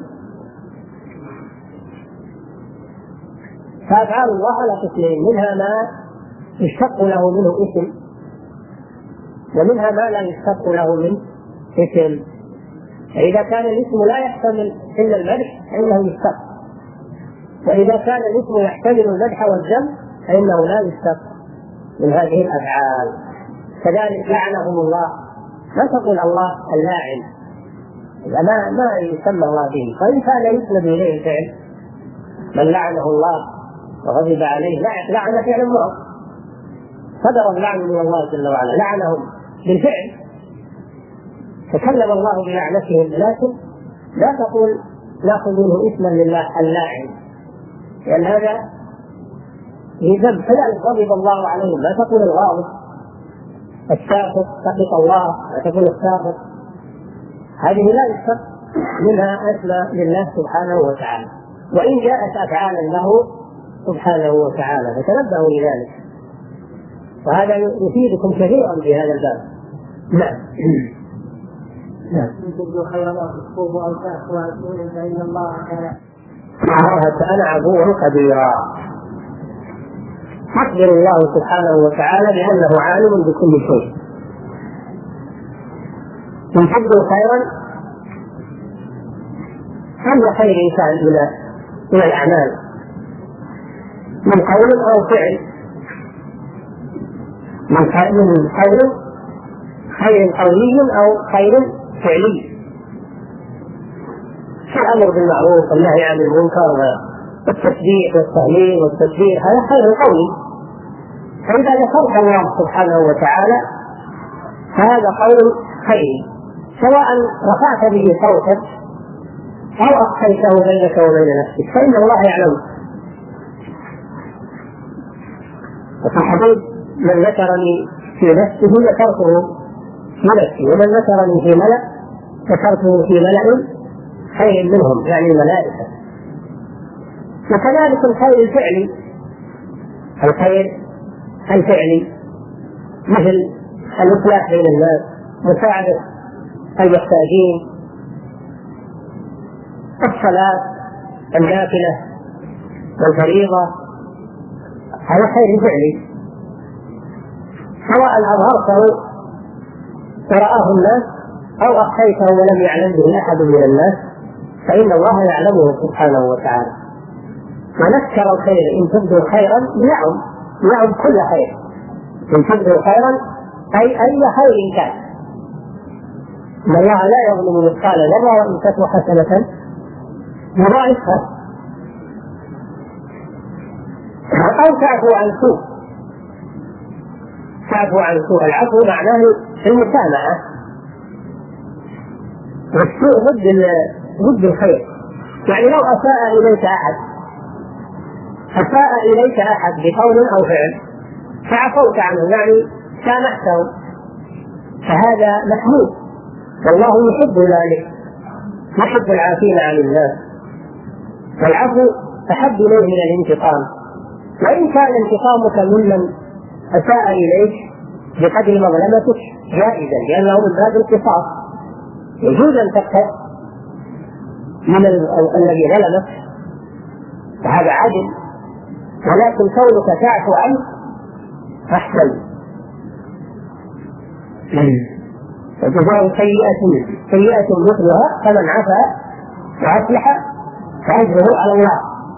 فأفعال الله على قسمين: منها ما يشتق له منه اسم، ومنها ما لا يشتق له منه اسم. فإذا كان الاسم لا يحتمل إلا المدح فإنه يشتق، وإذا كان الاسم يحتمل المدح والذم فإنه لا يشتق من هذه الأفعال. كذلك لعنهم الله، ما تقول الله اللاعن، ما يسمى الله به. فإن كان يسند إليه الفعل: من لعنه الله وغضب عليه، لعن فعل الله، صدر اللعن من الله جل وعلا، لعنهم بالفعل، تكلم الله بلعنتهم، لكن لا تقول ناخذ منه اسما لله اللاعن، لأن هذا يذم. كذلك غضب الله عليهم، لا تقول الغاضب، الساخط سخط الله، لا تقول الساخط. هذه لا يشتق منها اسماء لله سبحانه وتعالى، وإن جاءت أفعالا له سبحانه وتعالى، فتنبهوا لذلك، وهذا يفيدكم كثيرا في هذا الباب. نعم. تبدو خيرا وتصوب أو تأخوى فإن الله كان أنا عدو كبيرا. أخبر الله سبحانه وتعالى بأنه عالم بكل شيء. إن تبدو خيرا، أي خير إنسان من الأعمال، من قول أو فعل، من خير قولي أو خير فعلي، الأمر بالمعروف والنهي عن المنكر والتسبيح والتهليل والتكبير، هذا خير قولي. فإذا ذكرت الله سبحانه وتعالى فهذا قول خير، سواء رفعت به صوتك أو أخفيته بينك وبين نفسك فإن الله يعلم. وفي الحديث من ذكرني في نفسه ذكرته في نفسي، ومن ذكرني في ملأ ذكرته في ملأ خير منهم، يعني الملائكة. وكذلك الخير الفعلي، الخير الفعلي مثل الإصلاح بين الناس، مساعدة المحتاجين، الصلاة النافلة والفريضة، هذا خير فعلي سواء أظهرته ورآه الناس أو أخفيته ولم يعلم به أحد من الناس، فإن الله يعلمه سبحانه وتعالى. ونذكر الخير إن تبدوا خيرا يعم كل خير، إن تبدوا خيرا أي خير كان، إن الله لا يظلم مثقال ذرة وإن تك حسنة يضاعفها. أو تعفو عن سوء، تعفو عن سوء، العفو معناه المسامحة، والسوء ضد الخير. يعني لو أساء إليك أحد بقول أو فعل فعفوت عنه، يعني سامحته، فهذا محمود، والله يحب ذلك، يحب العافين عن الناس. والعفو أحب إليه من الانتقام، وإن كان انتقامك ممن أساء إليك بقدر مظلمتك جائزا، لأنه من باب القصاص، يجوز أن تقتص من الذي ظلمك، وهذا عدل، ولكن كونك تعفو عنه أحسن. وجزاء سيئة مثلها، فمن عفا وأصلح فأجره على الله.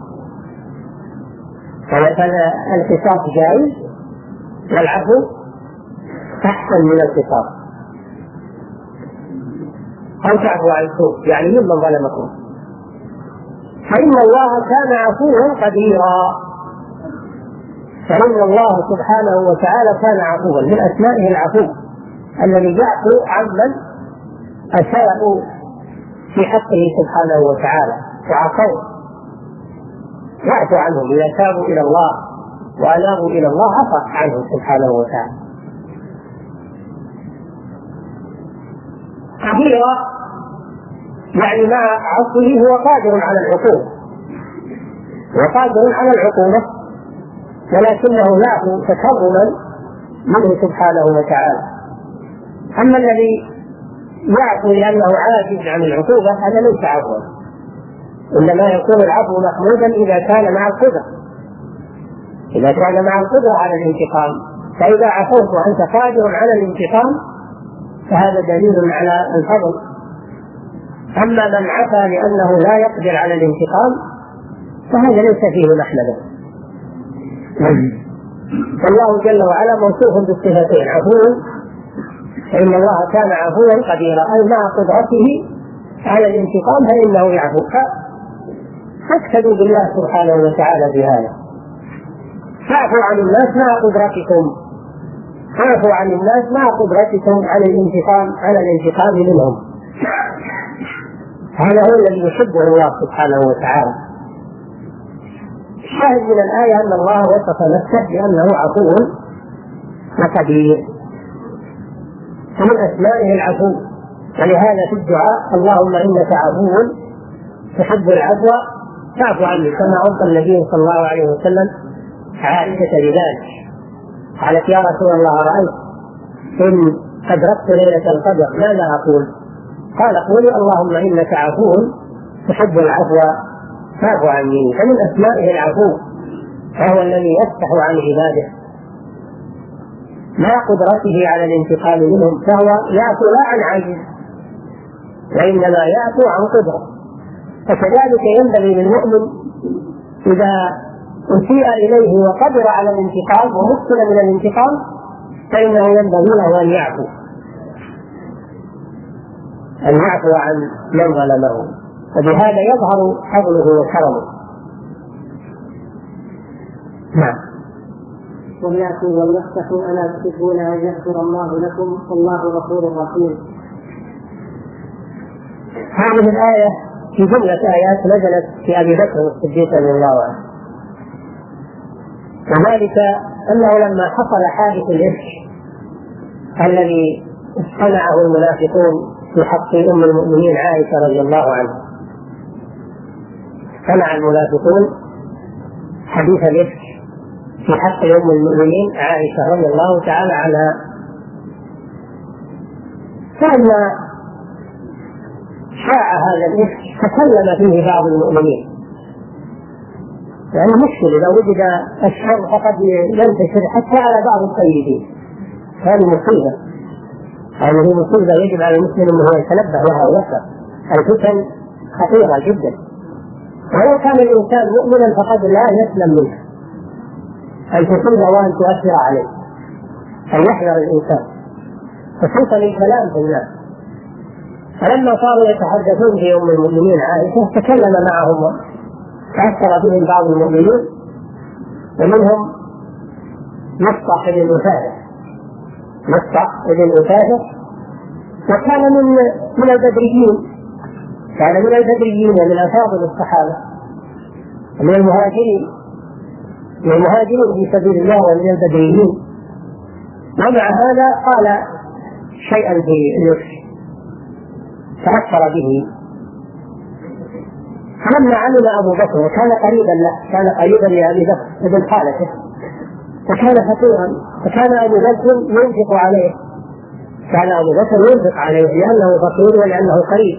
فالقصاص جائز والعفو أحسن من القصاص. أو تعفو عن سوء، يعني ممن ظلمكم، فإن الله كان عفوا قديرا. فإن الله سبحانه وتعالى كان عفوا، من أسمائه العفو الذي يعفو عمن أساءوا في حقه سبحانه وتعالى وعفوا، يعفو عنهم إذا تابوا إلى الله وأنابوا إلى الله عفى عنهم سبحانه وتعالى. قديرا يعني مع عفوه هو قادر على العقوبة، وقادر على العقوبة، ولكنه يعفو تكرما منه سبحانه وتعالى. أما الذي يعفو لأنه عاجز عن العقوبة هذا ليس عفوا، إنما يكون العفو محمودا إذا كان مع القدرة، إذا كان مع القدرة على الانتقام. فإذا عفوت وأنت قادر على الانتقام فهذا دليل على الفضل. أما من عفا لأنه لا يقدر على الانتقام فهذا ليس فيه محمدا. فالله جل وعلا موصوف بالصفتين، عفو، فإن الله كان عفوا قديرا، أي مع قدرته على الانتقام فإنه يعفو. فاقتدوا بالله سبحانه وتعالى بهذا، فاعفوا عن الناس مع قدرتكم، فاعفوا عن الناس مع قدرتكم على الانتقام منهم. هذا هو الذي يحبه الله سبحانه وتعالى. الشاهد من الآية أن الله وصف نفسه بأنه عفو وقدير، ومن أسمائه العفو. ولهذا في الدعاء اللهم إنك عفو تحب العفو فاعف عني، كما أوصى النبي صلى الله عليه وسلم عائشة بذلك. قالت يا رسول الله رأيت إن أدركت ليلة القدر ماذا أقول؟ قال قولي اللهم إنك عفو تحب العفو فاعف عني. فمن أسمائه العفو، فهو الذي يفتح عن عباده مع قدرته على الانتقام منهم، فهو يعفو لا عن عجز وإنما يعفو عن قدرة. فكذلك ينبغي للمؤمن إذا أسيء إليه وقدر على الانتقام ومكن من الانتقام فإنه ينبغي له أن يعفو عن من ظلمه، وبهذا يظهر فضله وكرمه. نعم. وليأتوا وليفتحوا ألا تحبون أن يغفر الله لكم والله غفور رحيم. هذه الآية في جملة آيات نزلت في أبي بكر الصديق رضي الله عنه، وذلك أنه لما حصل حادث الإفك الذي صنعه المنافقون في حق أم المؤمنين عائشة رضي الله عنها، صنع المنافقون حديث الإفك في حق أم المؤمنين عائشة رضي الله تعالى عنها، فلما شاع هذا الإفك تكلم فيه بعض المؤمنين، يعني مشكلة إذا وجد الشر فقد ينتشر حتى على بعض الطيبين، هذه مصيبة، هذه مصيبة يجب على المسلم أنه يتنبه لها ويحذر. الفتن خطيرة جدا، ولو كان الإنسان مؤمنا فقد لا يسلم منها، أن تصيب وأن تؤثر عليه، أن يحذر الإنسان خصوصا الكلام في الناس. فلما صاروا يتحدثون في أم المؤمنين عائشة تكلم معهم تأثر بهم بعض المؤمنين، ومنهم مصطح بن أسادة، وكان من البدريين، كان من البدريين ومن أفاضل الصحابة، من المهاجرين في سبيل الله ومن البدريين، ومع هذا قال شيئا في الإفك تأثر به. فلما علم أبو بكر وكان قريبا لأبي بكر ابن خالته وكان فقيرا، فكان أبو بكر ينفق عليه، لأنه فقير ولأنه قريب.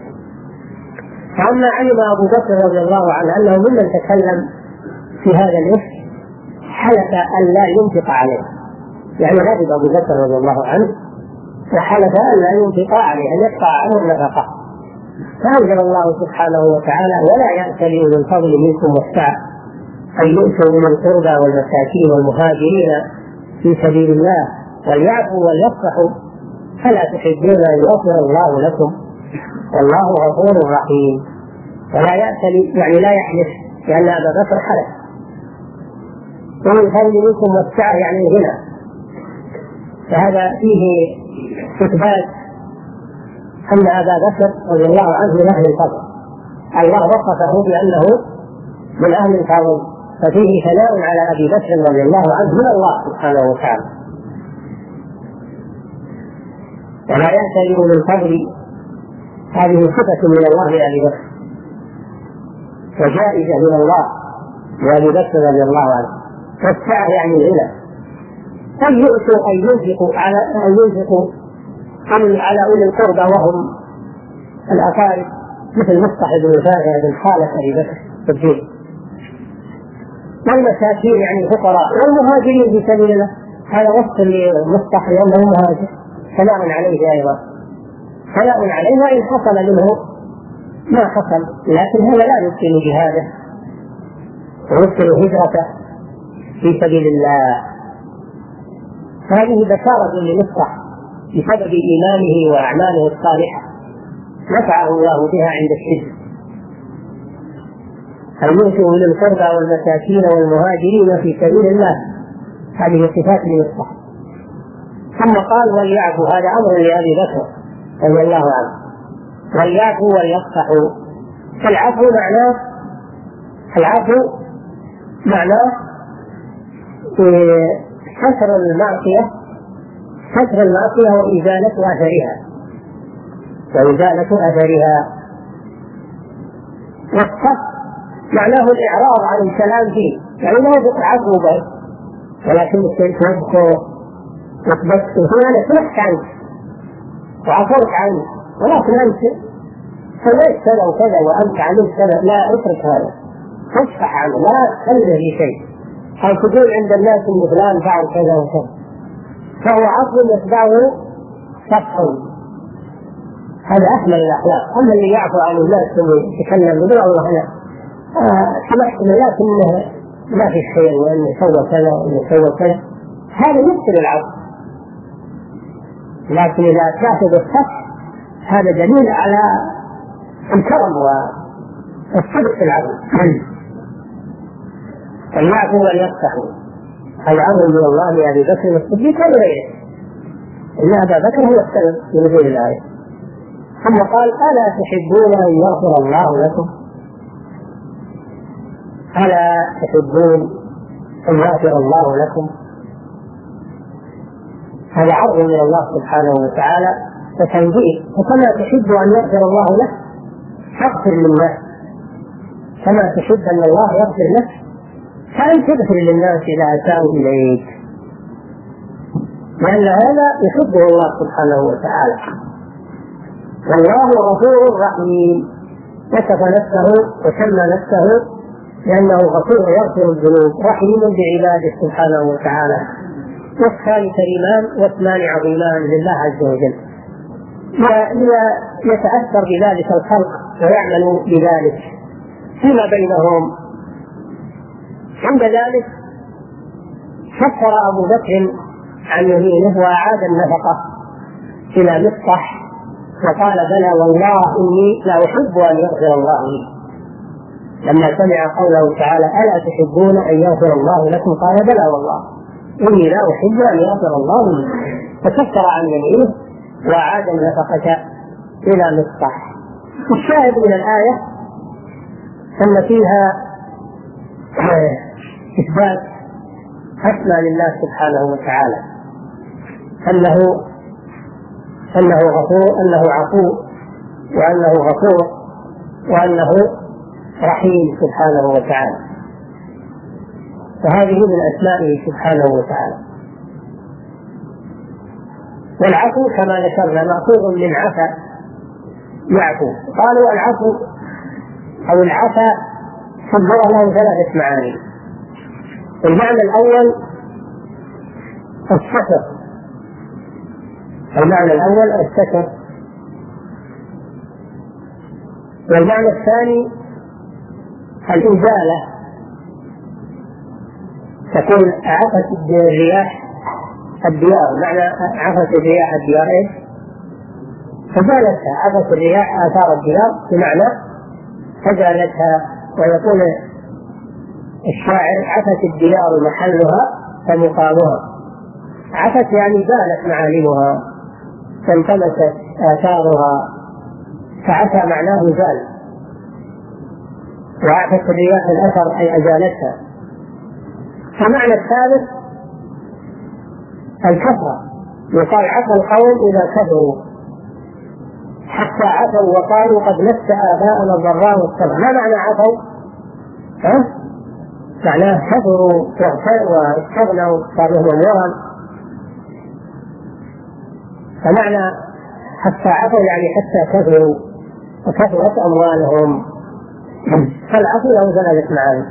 فلما علم أبو بكر رضي الله عنه أنه ممن تكلم في هذا الإفك حلف أن لا ينفق عليه، يعني غضب أبو بكر رضي الله عنه وحلف أن لا ينفق عليه، أن يقطع عنه النفقة. فأنزل الله سبحانه وتعالى: ولا يأتل أولو الفضل منكم والسعة أن يؤتوا من القربى والمساكين والمهاجرين في سبيل الله وليعفوا وليصفحوا ألا تحبون أن يغفر الله لكم والله غفور رحيم. ولا يأتل يعني لا يحلف، لأن أبا بكر حلف. أولو الفضل منكم والسعة يعني الغنى، فهذا فيه إثبات أن أبا بكر رضي الله عنه من أهل الفضل، الله وصفه بأنه من أهل الفضل، ففيه ثناء على أبي بكر رضي الله عنه من الله سبحانه وتعالى. ولا يأتل أولو الفضل هذه صفة من الله لأبي بكر وجائزة من الله لأبي بكر رضي الله عنه. والسعة يعني الغنى، أن يؤتوا أن ينفقوا على أولي القربى وهم الأقارب مثل مصطح بن أسادة بن خالة أبي بكر الصديق، والمساكين يعني الفقراء، والمهاجرين في سبيل الله. هذا وصف لمصطح لأنه مهاجر، ثناء عليه أيضا، ثناء عليه وإن حصل منه ما حصل، لكن هذا لا يمكن جهاده ويمكن هجرته في سبيل الله. هذه بشارة لمصطح بسبب إيمانه وأعماله الصالحة نفعه الله بها عند الشدة. أن يؤتوا أولي القربى والمساكين والمهاجرين في سبيل الله، هذه صفات لمصطح. ثم قال: وليعفوا، هذا أمر لأبي بكر رضي الله عنه، وليعفوا وليصفحوا. فالعفو معناه ستر المعصية وإزالة أثرها. والصف معناه الإعراض عن الكلام فيه، يعني لا عفو به، ولكن تذكر وتبكي أنا سمحت عنك وعفوت عنك، ولكن أنت سويت كذا وكذا وأنت عملت كذا، لا اترك هذا، تصفح عنه، لا تخلي في شيء، أو تقول عند الناس إن فلان فعل كذا وكذا، فهو عفو يتبعه صفح. هذا أكمل الأخلاق. أما اللي يعفو عن الناس يتكلم يقول الله أنا سمحت له لكن ما في خير وأنه سوى كذا وأنه سوى كذا، هذا يبطل العفو. لكن إذا تعتد الصفح هذا دليل على الكرم والصدق في العفو. فليعفوا وليصفحوا، هذا أمر من الله لأبي بكر الصديق وغيره، إن أبا بكر هو السبب في نزول الآية. ثم قال ألا تحبون أن يغفر الله لكم؟ ألا تحبون أن يغفر الله لكم؟ هذا عرض من الله سبحانه وتعالى وتنبيه. فكما تحب أن يغفر الله لك فاغفر لله، كما تحب أن الله يغفر لك فأنت تغفر للناس إذا أتوا إليك، لأن هذا يحبه الله سبحانه وتعالى. والله غفور رحيم، وصف نفسه وسمى نفسه لأنه غفور يغفر الذنوب رحيم بعباده سبحانه وتعالى. وصفان كريمان واثنان عظيمان لله عز وجل، ويتأثر بذلك الخلق ويعمل بذلك فيما بينهم. عند ذلك فسر أبو بكر عن يمينه وأعاد النفقة إلى مصطح وقال بلى والله إني لا أحب أن يغفر الله لي. لما سمع قوله تعالى ألا تحبون أن يغفر الله لكم قال بلى والله إني لا أحب أن يغفر الله لي، فكفر عن يمينه وأعاد النفقة إلى مصطح. الشاهد من الآية أن فيها إثبات أسمى لله سبحانه وتعالى، أنه غفور، أنه عفو، وأنه غفور، وأنه رحيم سبحانه وتعالى، وهذه من أسمائه سبحانه وتعالى. والعفو كما ذكرنا مأخوذ من عفا يعفو. قالوا العفو أو العفا في اللغة له ثلاثة معاني. المعنى الأول الستر، المعنى الأول الستر، والمعنى الثاني الإزالة، تكون عفت الرياح الديار، معنى عفت الرياح الديار ايش؟ فزالتها، عفت الرياح آثار الديار بمعنى فزالتها. ويقول الشاعر عفت الديار محلها فمقامها، عفت يعني زالت معالمها فانطمست آثارها، فعفى معناه زال، وعفت الرياح الأثر أي أزالتها. فمعنى الثالث الكثرة، يقال عفى القوم إذا كثروا، حتى عفوا وقالوا قد مس آباءنا الضراء والسبع. ما معنى عفوا؟ معناه كثروا واستغنوا صار لهم أموال. فمعنى حتى عفوا يعني حتى كثروا وكثرت أموالهم. فالعفو له ثلاثة معاني: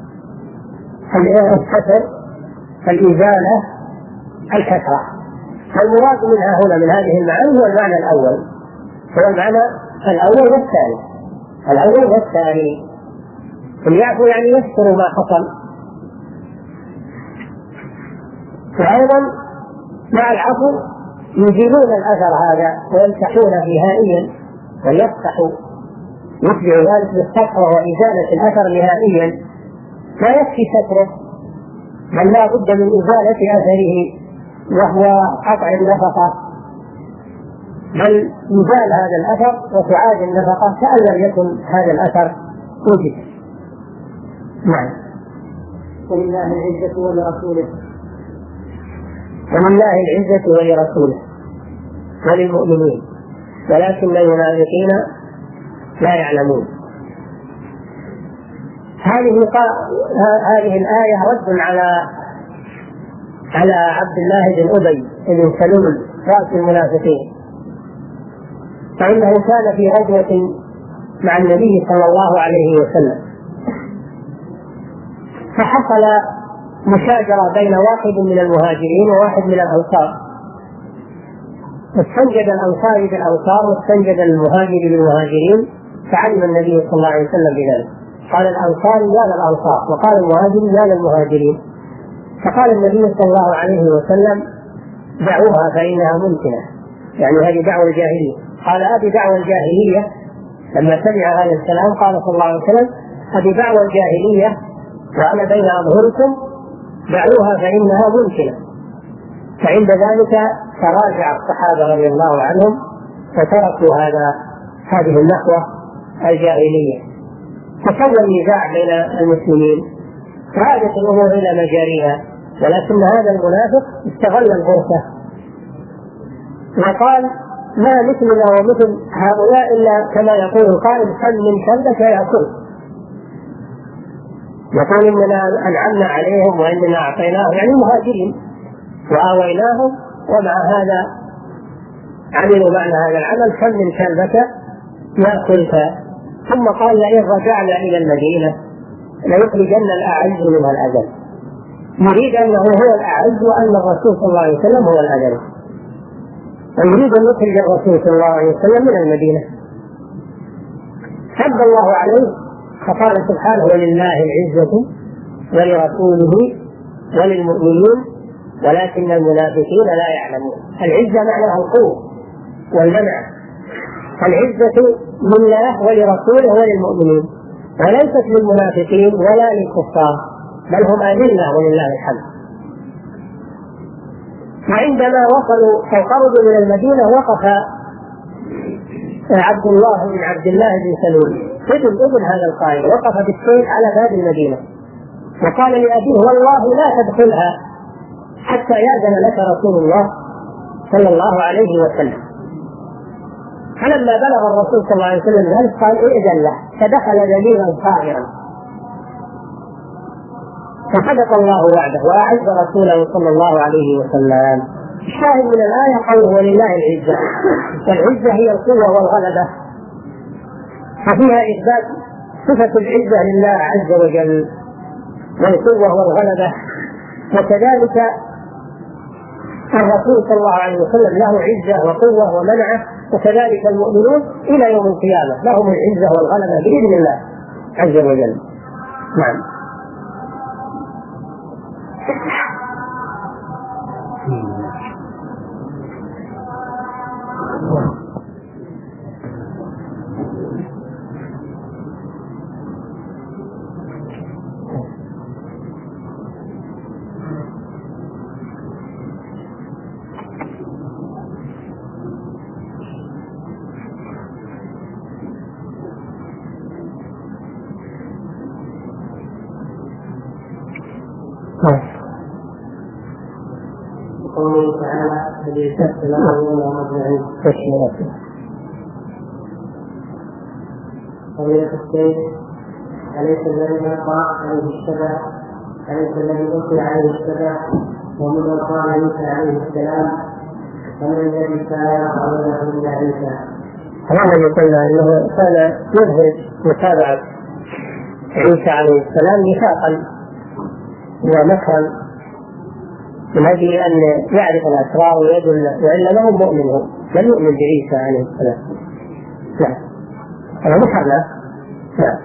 الكثر، الإزالة، الكثرة. فالمراد منها هنا من هذه المعاني هو المعنى الأول، هو المعنى الأول والثاني. الأول والثاني، اليعفو يعني يستر ما حصل، وأيضا مع العفو يزيلون الأثر هذا ويمسحونه نهائيا ويفتحوا، يتبع ذلك بالسطر وإزالة الأثر نهائيا. لا يكفي ستره، بل لا بد من إزالة أثره وهو قطع النفقة، بل يزال هذا الأثر وتعاد النفقة كأن لم يكن هذا الأثر وجد. نعم. ولله العزة ولرسوله، ولله العزة ولرسوله وللمؤمنين ولكن المنافقين لا يعلمون. هذه الآية رد على عبد الله بن أبي بن سلول رأس المنافقين، فإنه كان في غزوة مع النبي صلى الله عليه وسلم، فحصل مشاجرة بين واحد من المهاجرين وواحد من الأنصار، استنجد الأنصاري بالأنصار واستنجد المهاجر بالمهاجرين، فعلم النبي صلى الله عليه وسلم بذلك، قال الأنصاري يا للأنصار وقال المهاجرين يا للمهاجرين، فقال النبي صلى الله عليه وسلم دعوها فإنها ممكنة، يعني هذه دعوة الجاهلية. قال أبي دعوة الجاهلية، لما سمع هذا الكلام قال صلى الله عليه وسلم أبي دعوة الجاهلية وأنا بين أظهركم دعوها فإنها ممكنة. فعند ذلك تراجع الصحابة رضي الله عنهم وتركوا هذه النحوة الجاهلية، فسوى النزاع بين المسلمين وعادت الأمور إلى مجاريها. ولكن هذا المنافق استغل الفرصة وقال: ما مثلنا ومثل هؤلاء إلا كما يقول القائل: خل من كلبك يأكل. يقول: إننا أنعمنا عليهم وإننا أعطيناهم، يعني المهاجرين، وآويناهم، ومع هذا عملوا معنا هذا العمل، خل من كلبك يأكلك. ثم قال: لئن رجعنا إلى المدينة ليخرجن الأعز منها الأذل. يريد أنه هو الأعز وأن الرسول صلى الله عليه وسلم هو الأذل، ويريد أن يخرج الرسول صلى الله عليه وسلم من المدينة. حب الله عليه فقال سبحانه: ولله العزة ولرسوله وللمؤمنين ولكن المنافقين لا يعلمون. العزة معناها القوة والمنع، العزة لله ولرسوله وللمؤمنين، وليست للمنافقين ولا للكفار، بل هم أذلة ولله الحمد. وعندما وصلوا أو قربوا من المدينة وقف عبد الله بن سلول ابن هذا القائد، وقف بالسيف على باب المدينة وقال لأبيه: والله لا تدخلها حتى يأذن لك رسول الله صلى الله عليه وسلم. فلما بلغ الرسول صلى الله عليه وسلم ذلك قال: ائذن له، فدخل ذليلا صاغرا. فصدق الله وعده وأعز رسوله صلى الله عليه وسلم. الشاهد من الآية قوله: ولله العزة، والعزة هي القوة والغلبة، ففيها إثبات صفة العزة لله عز وجل والقوة والغلبة. وكذلك الرسول صلى الله عليه وسلم له عزة وقوة ومنعة، وكذلك المؤمنون إلى يوم القيامة لهم العزة والغلبة بإذن الله عز وجل. نعم. قوله تعالى: فليستغفر لهم ومجمعين. قضية السيف: أليس الذي يقع عليه الشبه، أليس الذي يلقي عليه الشبه ومن قال عيسى عليه السلام، ومن الذي كان يقع له إلا عيسى. هذا اللي قلنا أنه كان يظهر متابعة عيسى عليه السلام نفاقا ومكرا من أجل أن يعرف الأسرار ويدل، وإلا ما هو مؤمن، لم يؤمن بعيسى عليه السلام. نعم. هذا مكرنا. نعم.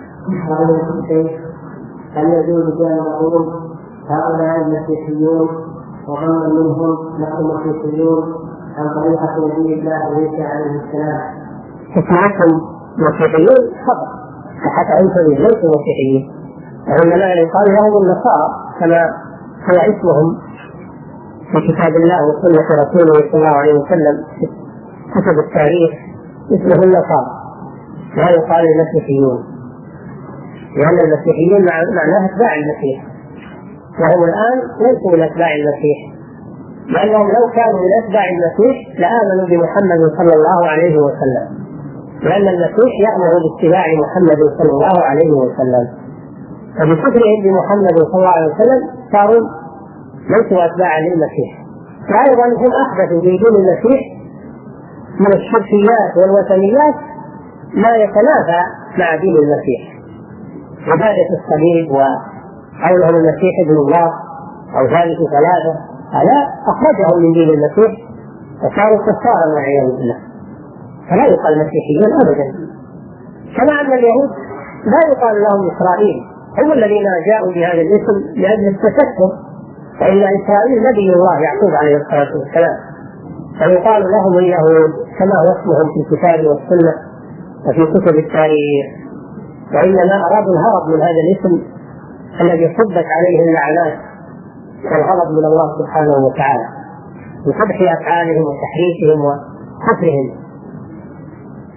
هل يجوز أن نقول هؤلاء المسيحيون وغير منهم نحن مسيحيون عن طريقة نبي الله عيسى عليه السلام؟ اسمعكم مسيحيون خطأ، فحتى أنتم ليسوا مسيحيين، وإنما يقال لهم النصارى كما هو اسمهم في كتاب الله وسنة رسوله صلى الله عليه وسلم في كتب التاريخ، اسمه النصارى، لا يقال المسيحيون، لأن المسيحيين معناها اتباع المسيح، وهم الآن ليسوا من اتباع المسيح، لأنهم لو كانوا من اتباع المسيح لآمنوا بمحمد صلى الله عليه وسلم، لأن المسيح يأمر باتباع محمد صلى الله عليه وسلم، فبكفرهم بمحمد صلى الله عليه وسلم صاروا ليسوا أتباعا للمسيح. وأيضا هم أحدثوا في دين المسيح من الشركيات والوثنيات ما يتنافى مع دين المسيح، عبادة الصليب وقولهم المسيح ابن الله أو ثالث ثلاثة، هذا أخرجهم من دين المسيح وصاروا كفارا والعياذ بالله، فلا يقال مسيحيون أبدا. كما أن اليهود لا يقال لهم إسرائيل، هم الذين جاءوا بهذا الاسم لأجل التشكر، فإن إسرائيل نبي الله يعقوب عليه الصلاة والسلام، فيقال لهم اليهود كما هو اسمهم في الكتاب والسنة وفي كتب التاريخ، وإنما أرادوا الهرب من هذا الاسم الذي صبت عليه اللعنات والغضب من الله سبحانه وتعالى بقبح أفعالهم وتحريفهم وكفرهم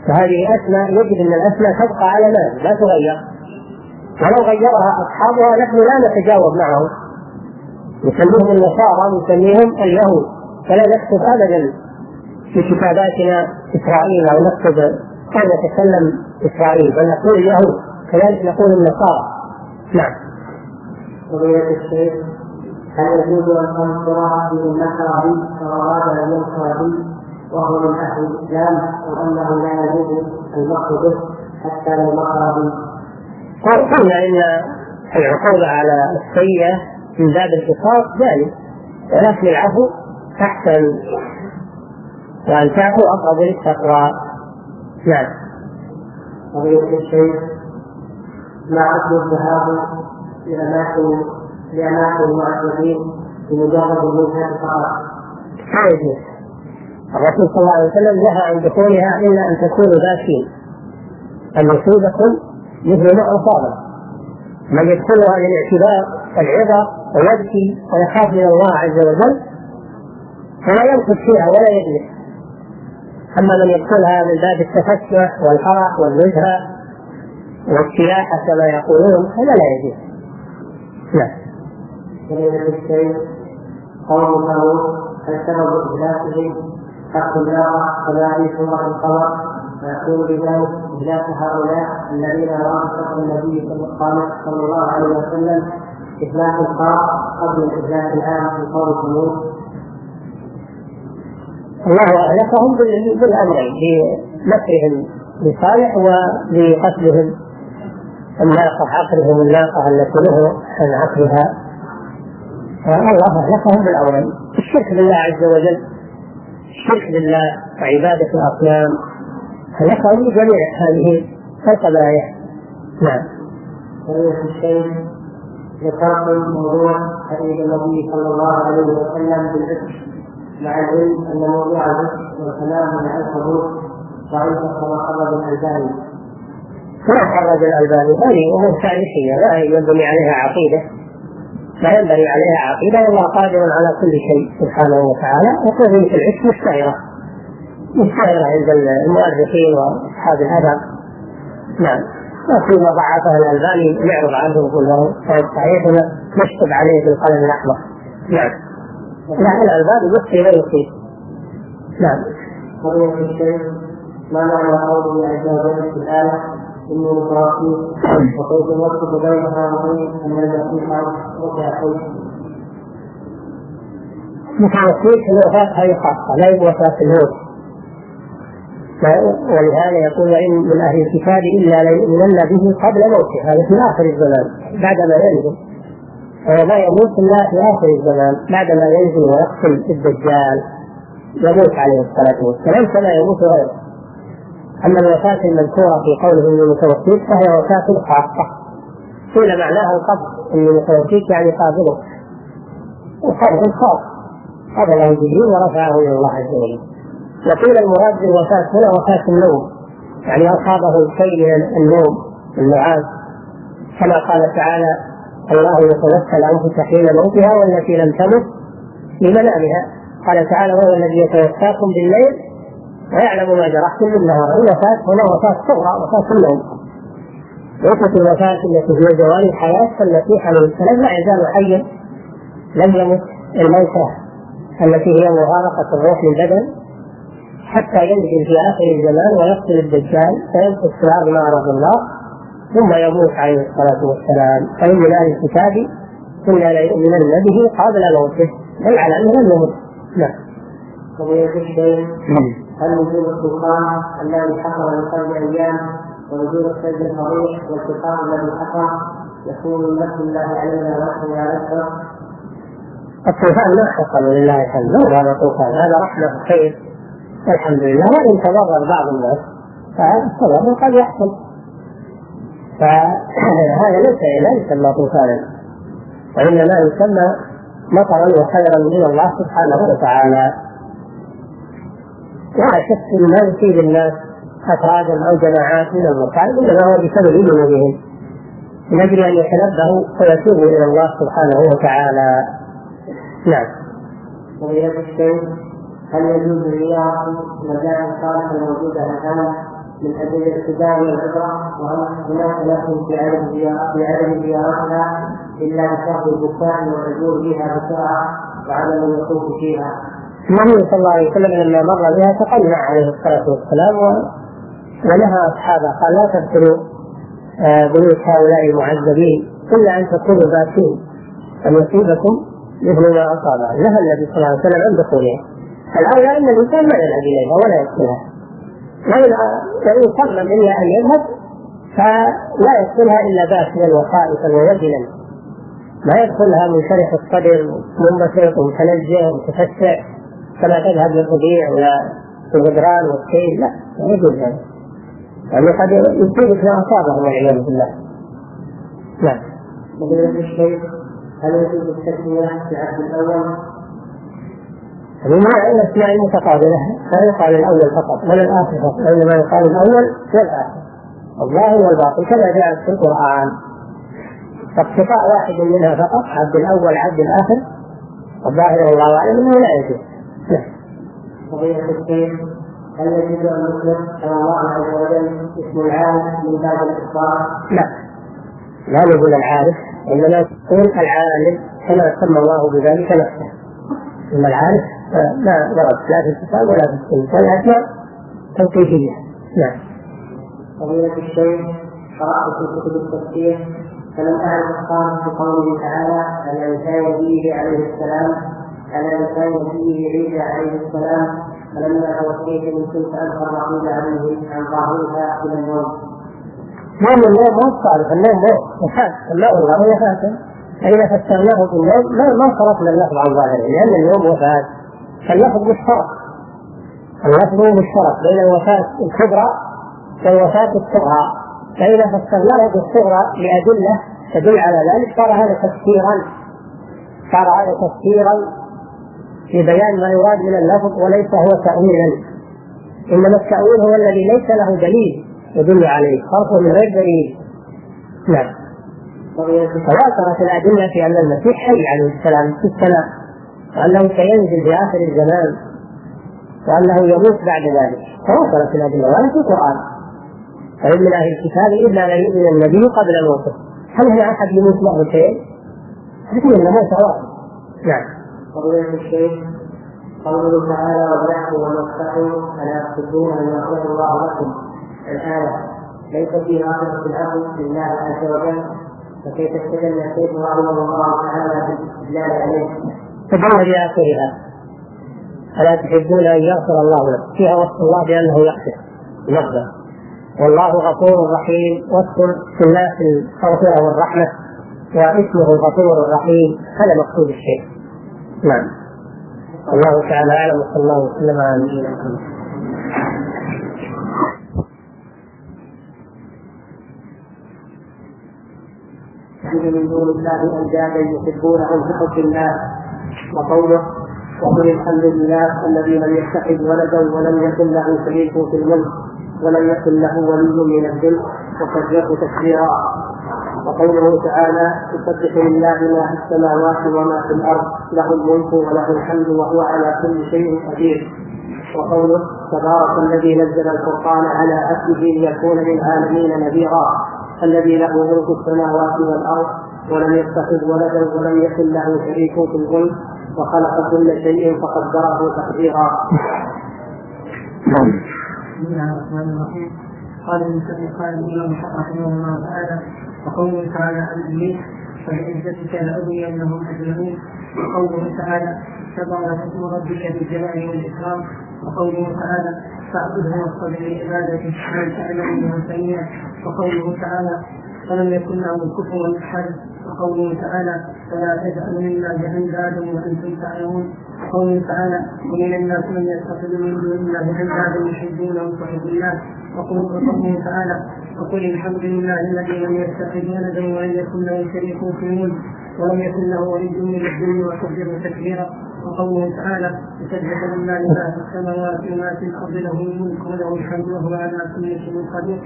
فهذه أسماء يجب أن الأسماء تبقى على ما لا تغير، ولو غيرها أصحابها نحن لا نتجاوب معهم، نسميهم النصارى نسميهم اليهود، فلا نكتب أبدا في كتاباتنا إسرائيل أو نكتب أو نتكلم إسرائيل، بل نقول اليهود، كذلك نقول النصارى. نعم. قضية الشيخ، هل يجوز أن تنصر من نصر بي فأراد أن ينصر بي وهو من أهل الإسلام، وأنه لا يجوز المكر به حتى لو مكر بي؟ قلنا إن العقوبة على السيئة من باب القصاص جائز، ولكن العفو أحسن، وأن تعفو أقرب للتقوى. نعم. قضية الشيخ، ما عدل الذهاب لأماكن المعتدين بمجرد الوجهة فقط؟ الرسول صلى الله عليه وسلم نهى عن دخولها إلا أن تكونوا ذاكين، أن يصيبكم مثل ما أصابه. من يدخلها للاعتبار والعظة ويبكي ويخاف من الله عز وجل فلا ينقص فيها ولا يجلس. أما من يدخلها من باب التفسح والفرح والنزهة والسياحة كما يقولون هذا لا يجوز. لا. قوله هل سبب إهلاكهم حق النار كذلك سورة القمر، ويكون بذلك إهلاك هؤلاء الذين رأوا شر النبي صلى الله عليه وسلم إهلاك الخاص قبل الإهلاك العام في قول ثمود؟ الله أهلكهم بالأمرين، بمكرهم لصالح وبقتلهم الناقة، عقلهم الناقة التي له عن عقلها، الله أهلكهم بالأمرين: الشرك بالله عز وجل، الشرك بالله وعبادة الأصنام، أهلكهم بجميع هذه القبائح. نعم. الشيخ، ذكرت موضوع حديث النبي صلى الله عليه وسلم بالعشق، مع العلم أن موضوع العشق والكلام مع الحدود ضعيفة كما خرج الألباني. كما خرج الألباني هذه أمور تاريخية لا ينبني عليها عقيدة، لا ينبني عليها عقيدة، والله قادر على كل شيء سبحانه وتعالى. وقضية العشق مشتهرة عند المؤرخين وأصحاب الأدب. نعم. وفيما ضعفه الألباني نعرض عنه ونقول له صحيح نكتب عليه بالقلم الأحمر. نعم. لا، الألباني يخطي لا يخطي. نعم. قضية الشيخ، ما معنى قوله عز وجل في الآية إني متوفيك وكيف نربط بينها وبين أن المسيح رجع حي؟ متوفيك الوفاة هذه خاصة، لا يبقى وفاة الموت، ولهذا يقول وإن من أهل الكتاب إلا ليؤمنن به قبل موته، هذا في آخر الزمان بعدما ينزل، ولا يموت إلا في آخر الزمان بعدما ينزل ويقتل الدجال يموت عليه الصلاة والسلام كما يموت غيره. أما الوفاة المذكورة في قوله إني متوفيك فهي وفاة خاصة، قيل معناها القبض، إني متوفيك يعني قابلك، وقبض خاص قبله جبريل ورفعه إلى الله عز وجل. وقيل المراد بالوفاة هنا وفاة النوم، يعني أصابه شيء من النوم النعاس، كما قال تعالى الله يتوفى الأنفس حين موتها والتي لم تمت في منامها. قال تعالى وهو الذي يتوفاكم بالليل ويعلم ما جرحتم بالنهار. الوفاة هنا وفاة صغرى، وفاة النوم. وفاة الوفاة التي هي زوال الحياة، فالمسيح عليه السلام لا يزال حيا لم يمت الموتى التي هي مغارقة الروح للبدن حتى ينزل في آخر الزمان ويقتل الدجال فيمكث في الأرض نار الله ثم يموت عليه الصلاة والسلام. فإن من أهل الكتاب إنا ليؤمنن به قبل موته، بل على أنه لم يمت. نعم. قضية الشيء، هل وجود السلطان الذي حصل من قبل أيام ووجود السجن الفضيح والسلطان الذي حصل يكون من نفس الله علينا ونحن نعرفه؟ الطوفان ما حصل لله الحمد، هذا طوفان، هذا رحمة خير الحمد لله، وإن تضرر بعض الناس فالتضرر قد يحصل، فهذا لا يسمى طوفانا، وإنما يسمى مطرا وخيرا من الله سبحانه وتعالى. ولا شك ما يصيب الناس أفرادا أو جماعات من المصائب إنما هو بسبب ذنوبهم، من أجل أن يتنبهوا ويتوبوا إلى الله سبحانه وتعالى. نعم. قضية الشيء، هل يجوز زيارة المجال الصالح الموجودة الآن من أجل الاقتداء والعبرة، وهل هناك لكم في عدم زيارتها إلا بشرط البكاء والرجوع بها بسرعة وعدم الوقوف فيها؟ النبي صلى الله عليه وسلم لما مر بها تقنع عليه الصلاة والسلام ونهى أصحابه قال لا تدخلوا بيوت هؤلاء المعذبين إلا أن تكونوا باكين أن يصيبكم مثل ما أصابه. نهى النبي صلى الله عليه وسلم عن دخولها. الأولى أن الإنسان ما يذهب إليها ولا يدخلها، وإن صمم إلا أن يذهب فلا يدخلها إلا باكيا وخائفا ووجلا، ما يدخلها منشرح الصدر منبسط متنزه متفسع كما تذهب للربيع ولا الجدران والسيل، لا يجوز هذا، يعني قد يصيبك ما أصابه والعياذ بالله. نعم. فضيلة الشيخ، هل يجوز التسمية في العهد الأول؟ مع الأسماء المتقابلة لا يقال الأول فقط ولا الآخر فقط، وإنما يقال الأول والآخر، الظاهر والباطن كما جاء في القرآن، فاقتطاع واحد منها فقط، عبد الأول عبد الآخر، الظاهر والله أعلم أنه لا يجوز. فضيلة الشيخ، هل يجوز أن نطلق على الله عز وجل اسم العالم من باب الإخبار؟ لا نقول العارف، إنما نقول العالم كما سمى الله بذلك نفسه، إن العارف لا ورد لا في الكتاب ولا في السنة، والأسماء توقيفية. نعم. فضيلة الشيخ، قرأت في كتب التفسير فلم أعرف الصارف في قوله تعالى على لسان نبيه عليه السلام على لسان نبيه عيسى عليه السلام فلما توفيت من كنت أدخل الرقيب عليه عن ظاهرها إلى النوم. نوم النوم ما الصارف، النوم وفاة، الماء والغم وفاة، فإذا فسرناه بالنوم ما صرفنا اللفظ عن ظاهره، لأن النوم وفاة، فاللفظ بالشرط، اللفظ بالشرط بين الوفاة الكبرى والوفاة الصغرى، فإذا فسرناه بالصغرى لأدلة تدل على ذلك صار هذا تفسيرا في بيان ما يراد من اللفظ وليس هو تأويلا، إنما التأويل هو الذي ليس له دليل يدل عليه، صرفه من غير دليل. نعم. تواترت الأدلة في أن المسيح حي عليه السلام في السماء، وأنه سينزل في آخر الزمان، وأنه يموت بعد ذلك، تواترت الأدلة ولا في القرآن. فإن من أهل الكتاب إلا لا يؤمن النبي قبل موته، هل هنا أحد يموت له شيء؟ هذه النموت واحد. نعم. فضيلة الشيخ، قوله تعالى وابلعوا ومسحوا فلا تكتبون أن يغفر الله لكم، الآية ليس فيها عقبة العفو لله عز وجل، فكيف استدل الشيخ رحمه الله تعالى بالاستدلال عليه؟ تدل بآخرها ألا تحبون أن يغفر الله لكم، فيها وصف الله بأنه يغفر لفظه، والله غفور رحيم، وصف في الله في التغفير والرحمة، واسمه الغفور الرحيم، هذا مقصود الشيء. نعم. الله تعالى أعلم، وصلى الله وسلم على نبينا محمد. من دون الله أندادا يحبونهم كحب الله، وقوله وقل الحمد لله الذي لم يتخذ ولدا ولم يكن له شريك في الملك ولم يكن له ولي من الذل وكبره تكبيرا. وقوله تعالى يسبح لله ما في السماوات وما في الأرض له الملك وله الحمد وهو على كل شيء قدير. وقوله تبارك الذي نزل القرآن على عبده ليكون للعالمين نذيرا الذي له ملك السماوات والأرض ولم يتخذ ولدا ولم يكن له شريك في الملك وخلق كل شيء فقدره تقديرا. بسم الله الرحمن الرحيم. قال المسلم قال الإمام رحمه الله تعالى وقوله تعالى عن إبليس فبعزتك لأغوينهم أجمعين. وقوله تعالى تبارك اسم ربك بالجلال والإكرام. وقوله تعالى فاعبده واصطبر لعبادته من تعلم بها سميعا. وقوله تعالى فلم يكن له كفوا أحد. وقوله تعالى فلا تجعلوا لله أندادا وأنتم تعلمون. وقوله تعالى ومن الناس من يتخذ من دون الله أندادا يحبونهم كحب الله. وقوله تعالى وقل الحمد لله الذي لم يتخذ ولدا ولم يكن له شريك في الملك ولم يكن له ولي من الذل وكبره تكبيرا. وقوله تعالى يسبح لله ما في السماوات وما في الأرض له الملك وله الحمد وهو على كل شيء قدير.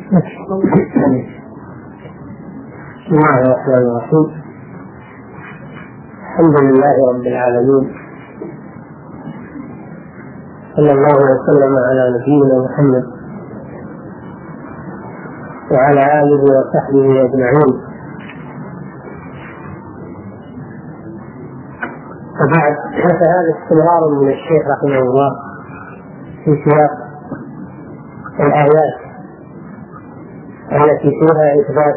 بسم الله الرحمن الرحيم. الحمد لله رب العالمين، صلى الله وسلم على نبينا محمد وعلى آله وصحبه أجمعين. وبعد، فهذا استمرار من الشيخ رحمه الله في سياق الآيات التي فيها إثبات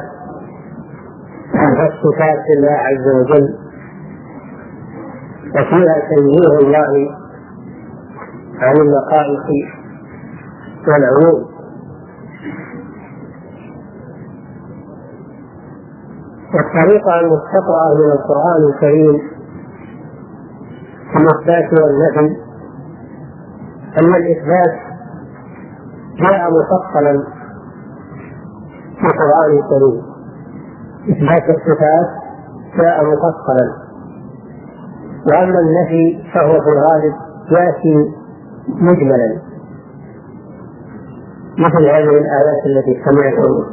الصفات لله عز وجل، وفيها تنزيه الله عن النقائص والعيوب. والطريقة المستقرة من القرآن الكريم في الإثبات والنفي أن الإثبات جاء مفصلا في القرآن الكريم، إثبات الصفات جاء مفصلا، وأما النفي فهو في الغالب يأتي مجملا، مثل هذه الآيات التي سمعتم: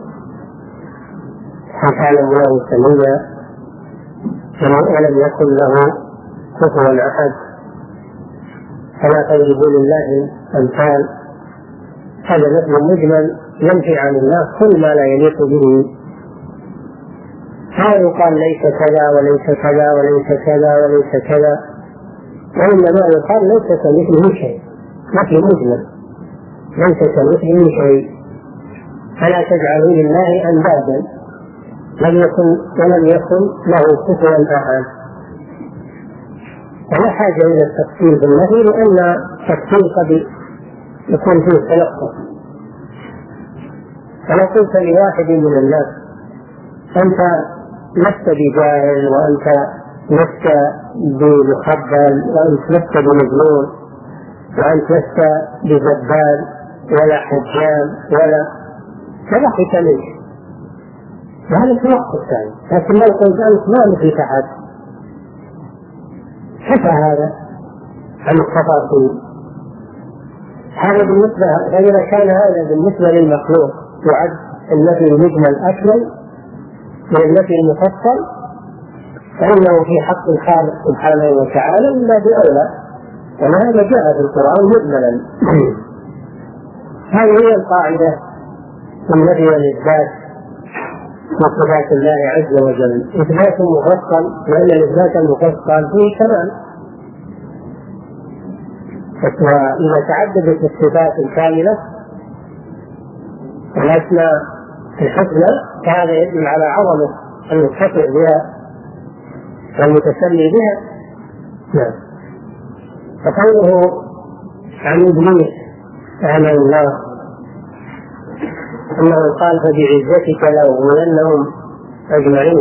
كان الله سميعا ولم يكن له كفوا أحد، فلا تضربوا لله الأمثال. هذا نفي مجمل ينفي عن الله كل ما لا يليق به، لا يقال ليس كذا وليس كذا وليس كذا وليس كذا، وإنما يقال ليس كمثله شيء، نفي مجمل ليس كمثله شيء، فلا تجعلوا لله أندادا ولم يكن له كفوا أحد. ولا حاجة إلى التفصيل بالنفي، لأن التفصيل قد يكون فيه تلقف. فلو قلت لواحد من الناس: أنت لست بجاهل، وأنت لست بمخبل، وأنت لست بمجنون، وأنت لست بجبال ولا حجام ولا، فضحك منه، وهذا توقف ثاني. لكن لو قلت: أنت ما مثلك أحد، كفى هذا عن التفاصيل. هذا بالنسبة، فإذا كان هذا بالنسبة للمخلوق يعد النفي المجمل أكمل من النفي المفصل، فإنه في حق الخالق سبحانه وتعالى إلا بأولى، وهذا جاء في القرآن مجملا. هذه هي القاعدة في النفي والإثبات من صفات الله عز وجل: إثبات مفصل، لأن الإثبات المفصل فيه كمال. وإذا تعددت الصفات الكاملة والأسماء الحسنى فهذا يدل على عظمة المتصف بها والمتسمي بها. نعم. فقوله عن إبليس رحمه الله أنه قال: فبعزتك لأغوينهم أجمعين.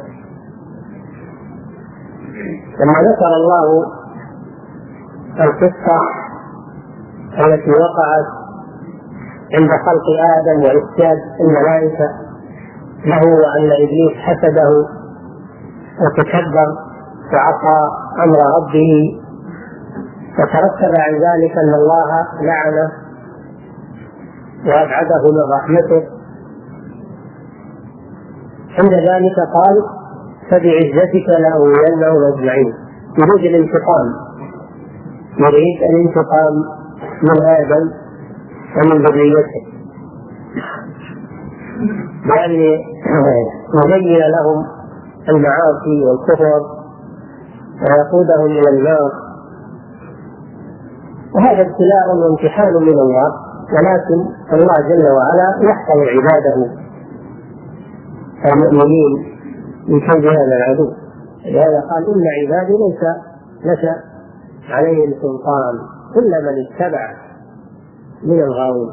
لما ذكر الله القصة التي وقعت عند خلق آدم وإفساد الملائكة له، وأن إبليس حسده وتكبر وعصى أمر ربه، وترتب عن ذلك أن الله لعنه وأبعده من رحمته، عند ذلك قال: فبعزتك لأغوينهم أجمعين. يريد الانتقام، يريد الانتقام من آدم ومن ذريته، بأن يبين لهم المعاصي والكفر ويقودهم إلى النار. وهذا ابتلاء وامتحان من الله، ولكن الله جل وعلا يحفظ عباده المؤمنين من كيد هذا العدو. لهذا قال: إن عبادي ليس لك عليهم سلطان إلا من اتبع من الغاوين.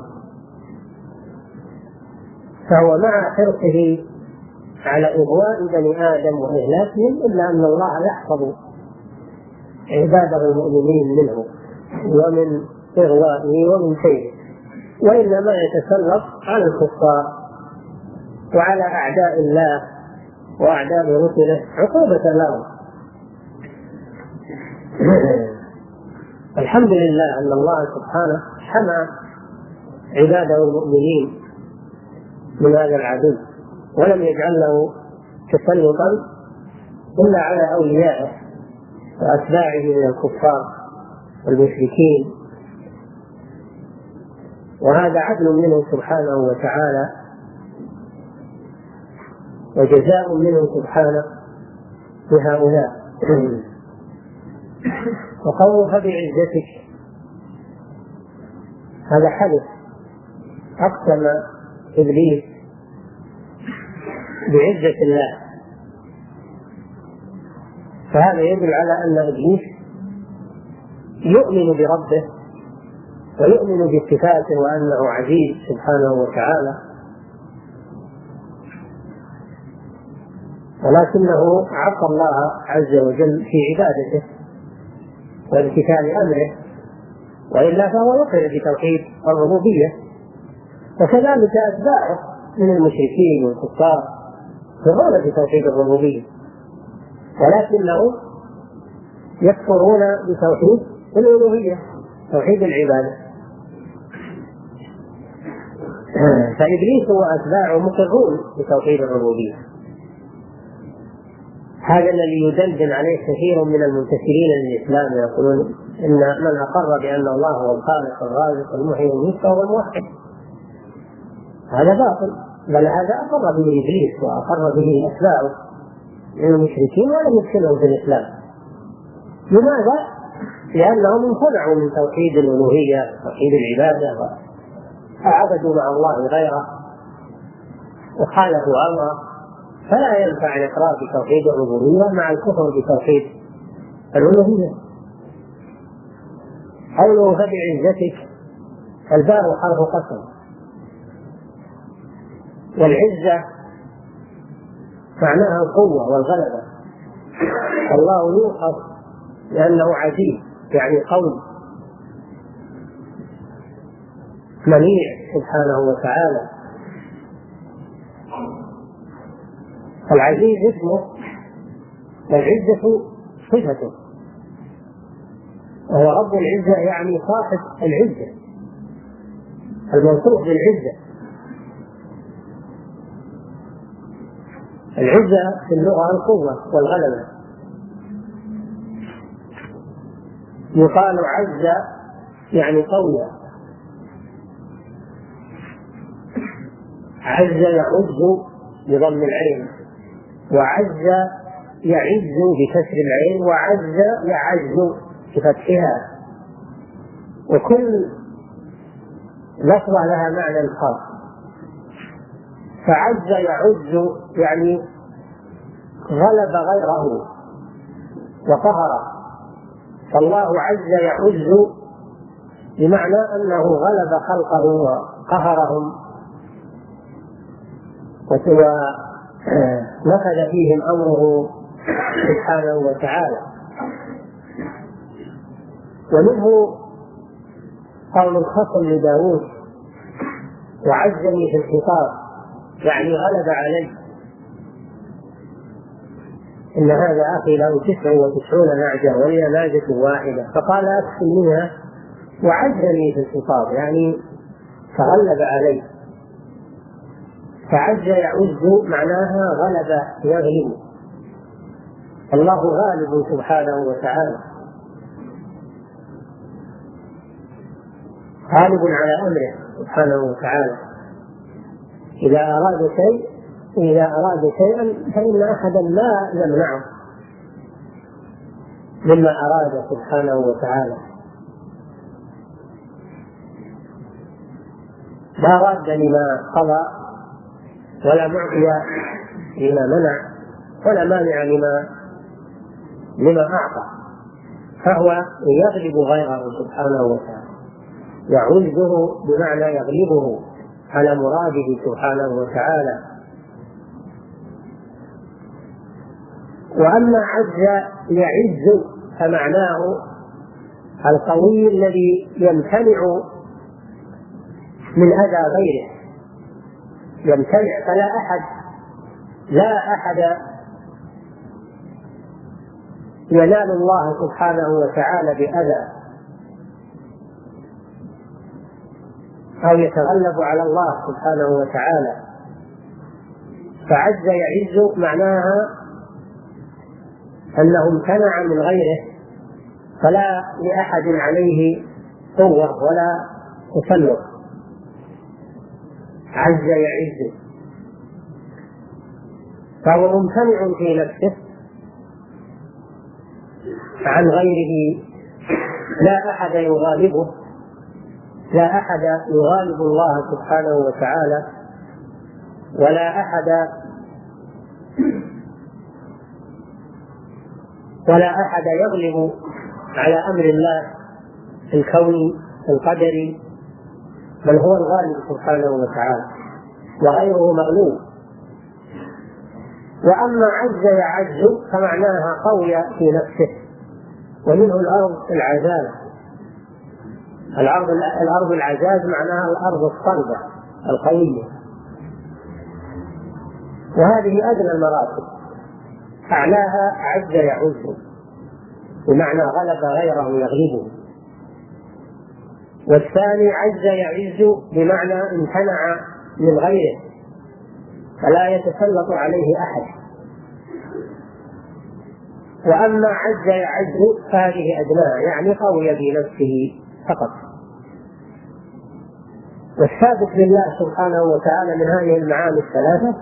فهو مع حرصه على إغواء بني آدم وإهلاكهم، إلا أن الله يحفظ عباده المؤمنين منه ومن إغوائه ومن كيده، وإنما يتسلط على الكفار وعلى أعداء الله وأعداء رسله عقوبة لهم. الحمد لله أن الله سبحانه حمى عباده المؤمنين من هذا العدو، ولم يجعل له تسلطا إلا على أوليائه وأتباعه من الكفار والمشركين. وهذا عدل منه سبحانه وتعالى وجزاء منه سبحانه لهؤلاء. وقوله فبعزتك هذا حدث، أقسم إبليس بعزة الله، فهذا يدل على أن إبليس يؤمن بربه ويؤمن بصفاته وأنه عزيز سبحانه وتعالى، ولكنه عصى الله عز وجل في عبادته وامتثال أمره، وإلا فهو يقر بتوحيد الربوبية. وكذلك أتباعه من المشركين والكفار يقرون بتوحيد الربوبية، ولكنهم يكفرون بتوحيد الألوهية، توحيد العبادة. فإبليس وأتباعه مقرون بتوحيد الربوبية. هذا الذي يدندن عليه كثير من المنتسبين للإسلام، يقولون إن من أقر بأن الله هو الخالق الرازق المحيي المميت فهو الموحد. هذا باطل، بل هذا أقر به إبليس وأقر به أتباعه من المشركين ولم يدخلهم في الإسلام. لماذا؟ لأنهم امتنعوا من توحيد الألوهية وتوحيد العبادة وعبدوا مع الله غيره وخالفوا أمره، فلا ينفع الإقرار بتوحيد الربوبية مع الكفر بتوحيد الألوهية. قوله فبعزتك، الباء حرف قسم، والعزة معناها القوة والغلبة. الله يوصف لأنه عزيز، يعني قوي منيع سبحانه وتعالى. العزيز اسمه، والعزة صفته، وهو رب العزة يعني صاحب العزة الموصوف بالعزة. العزة في اللغة القوة والغلبة. يقال عز يعني قوي، عز يعز بضم العين، وعز يعز بكسر العين، وعز يعز بفتحها، وكل لفظة لها معنى خاص. فعز يعز يعني غلب غيره وقهره، فالله عز يعز بمعنى أنه غلب خلقه وقهرهم ونفذ فيهم أمره سبحانه وتعالى. ومنه قول الخصم لداود وعزني في الخطاب، يعني غلب علي. إن هذا أخي له 99 نعجة ولي نعجة واحدة، فقال أكفل منها وعزني في الخطاب، يعني تغلب علي. فعز يعز معناها غلب يغلب، الله غالب سبحانه وتعالى، غالب على أمره سبحانه وتعالى. إذا أراد شيئا فإن أحدا لا يمنعه مما أراد سبحانه وتعالى. لا راد لما قضى ولا معطي لما منع ولا مانع لما أعطى، فهو يغلب غيره سبحانه وتعالى، يعوزه بمعنى يغلبه على مراده سبحانه وتعالى. وأما عز يعز فمعناه القوي الذي يمتنع من أذى غيره، يمتنع، لا أحد ينال الله سبحانه وتعالى بأذى أو يتغلب على الله سبحانه وتعالى. فعز يعز معناها أنه امتنع من غيره، فلا لأحد عليه قوة ولا تسلط. عز يعز. فهو ممتنع في نفسه عن غيره، لا أحد يغالبه، لا أحد يغالب الله سبحانه وتعالى، ولا أحد يغلب على أمر الله الكوني القدري، بل هو الغالب سبحانه وتعالى وغيره مغلوب. وأما عز يعز فمعناها قوي في نفسه، ومنه الأرض العزاز. الأرض العزاز معناها الأرض الصلبة القوية، وهذه أدنى المراتب، أعلاها عز يعز بمعنى غلب غيره يغلبه، والثاني عز يعز بمعنى امتنع من غيره فلا يتسلط عليه أحد. وأما عز يعز فهذه أدناها، يعني قوي بنفسه فقط. والثابت لله سبحانه وتعالى من هذه المعاني الثلاثة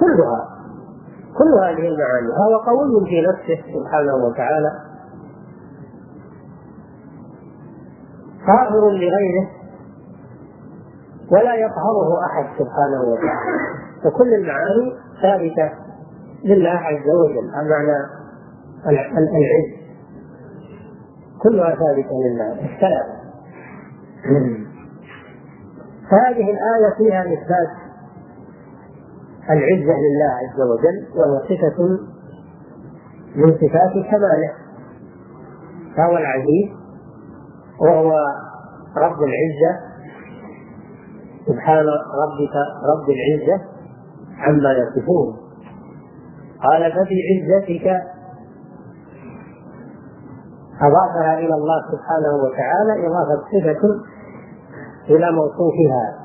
كل هذه المعاني، هو قوي في نفسه سبحانه وتعالى، قاهر لغيره ولا يقهره أحد سبحانه وتعالى. فكل المعاني ثابتة لله عز وجل، معنى العز كلها ثابتة لله الثلاثة. فهذه الآية فيها إثبات العزة لله عز وجل، وهو صفة من صفات كماله، فهو العزيز وهو رب العزة، سبحان ربك رب العزة عما يصفون. قال فبعزتك أضافها إلى الله سبحانه وتعالى إضافة صفة إلى موصوفها.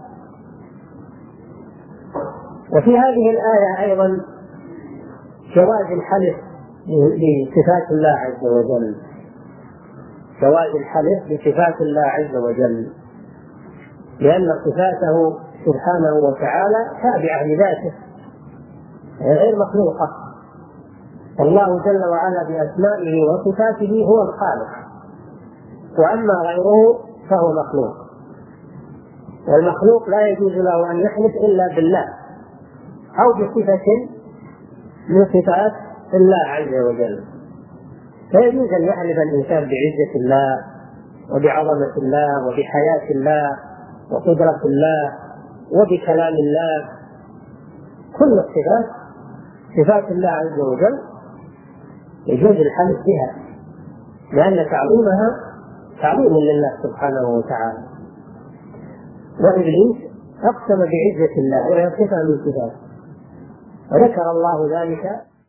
وفي هذه الآية أيضا جواز الحلف بصفات الله عز وجل، جواز الحلف بصفات الله عز وجل، لأن صفاته سبحانه وتعالى تابعة لذاته غير مخلوقة. الله جل وعلا بأسمائه وصفاته هو الخالق، وأما غيره فهو مخلوق، والمخلوق لا يجوز له أن يحلف إلا بالله أو بصفة من صفات الله عز وجل. فيجوز أن يحلف الإنسان بعزة الله وبعظمة الله وبحياة الله وقدرة الله وبكلام الله، كل الصفات صفات الله عز وجل يجوز الحلف بها، لأن تعظيمها تعظيم لله سبحانه وتعالى. وإبليس أقسم بعزة الله وهي صفة من صفاته، وذكر الله ذلك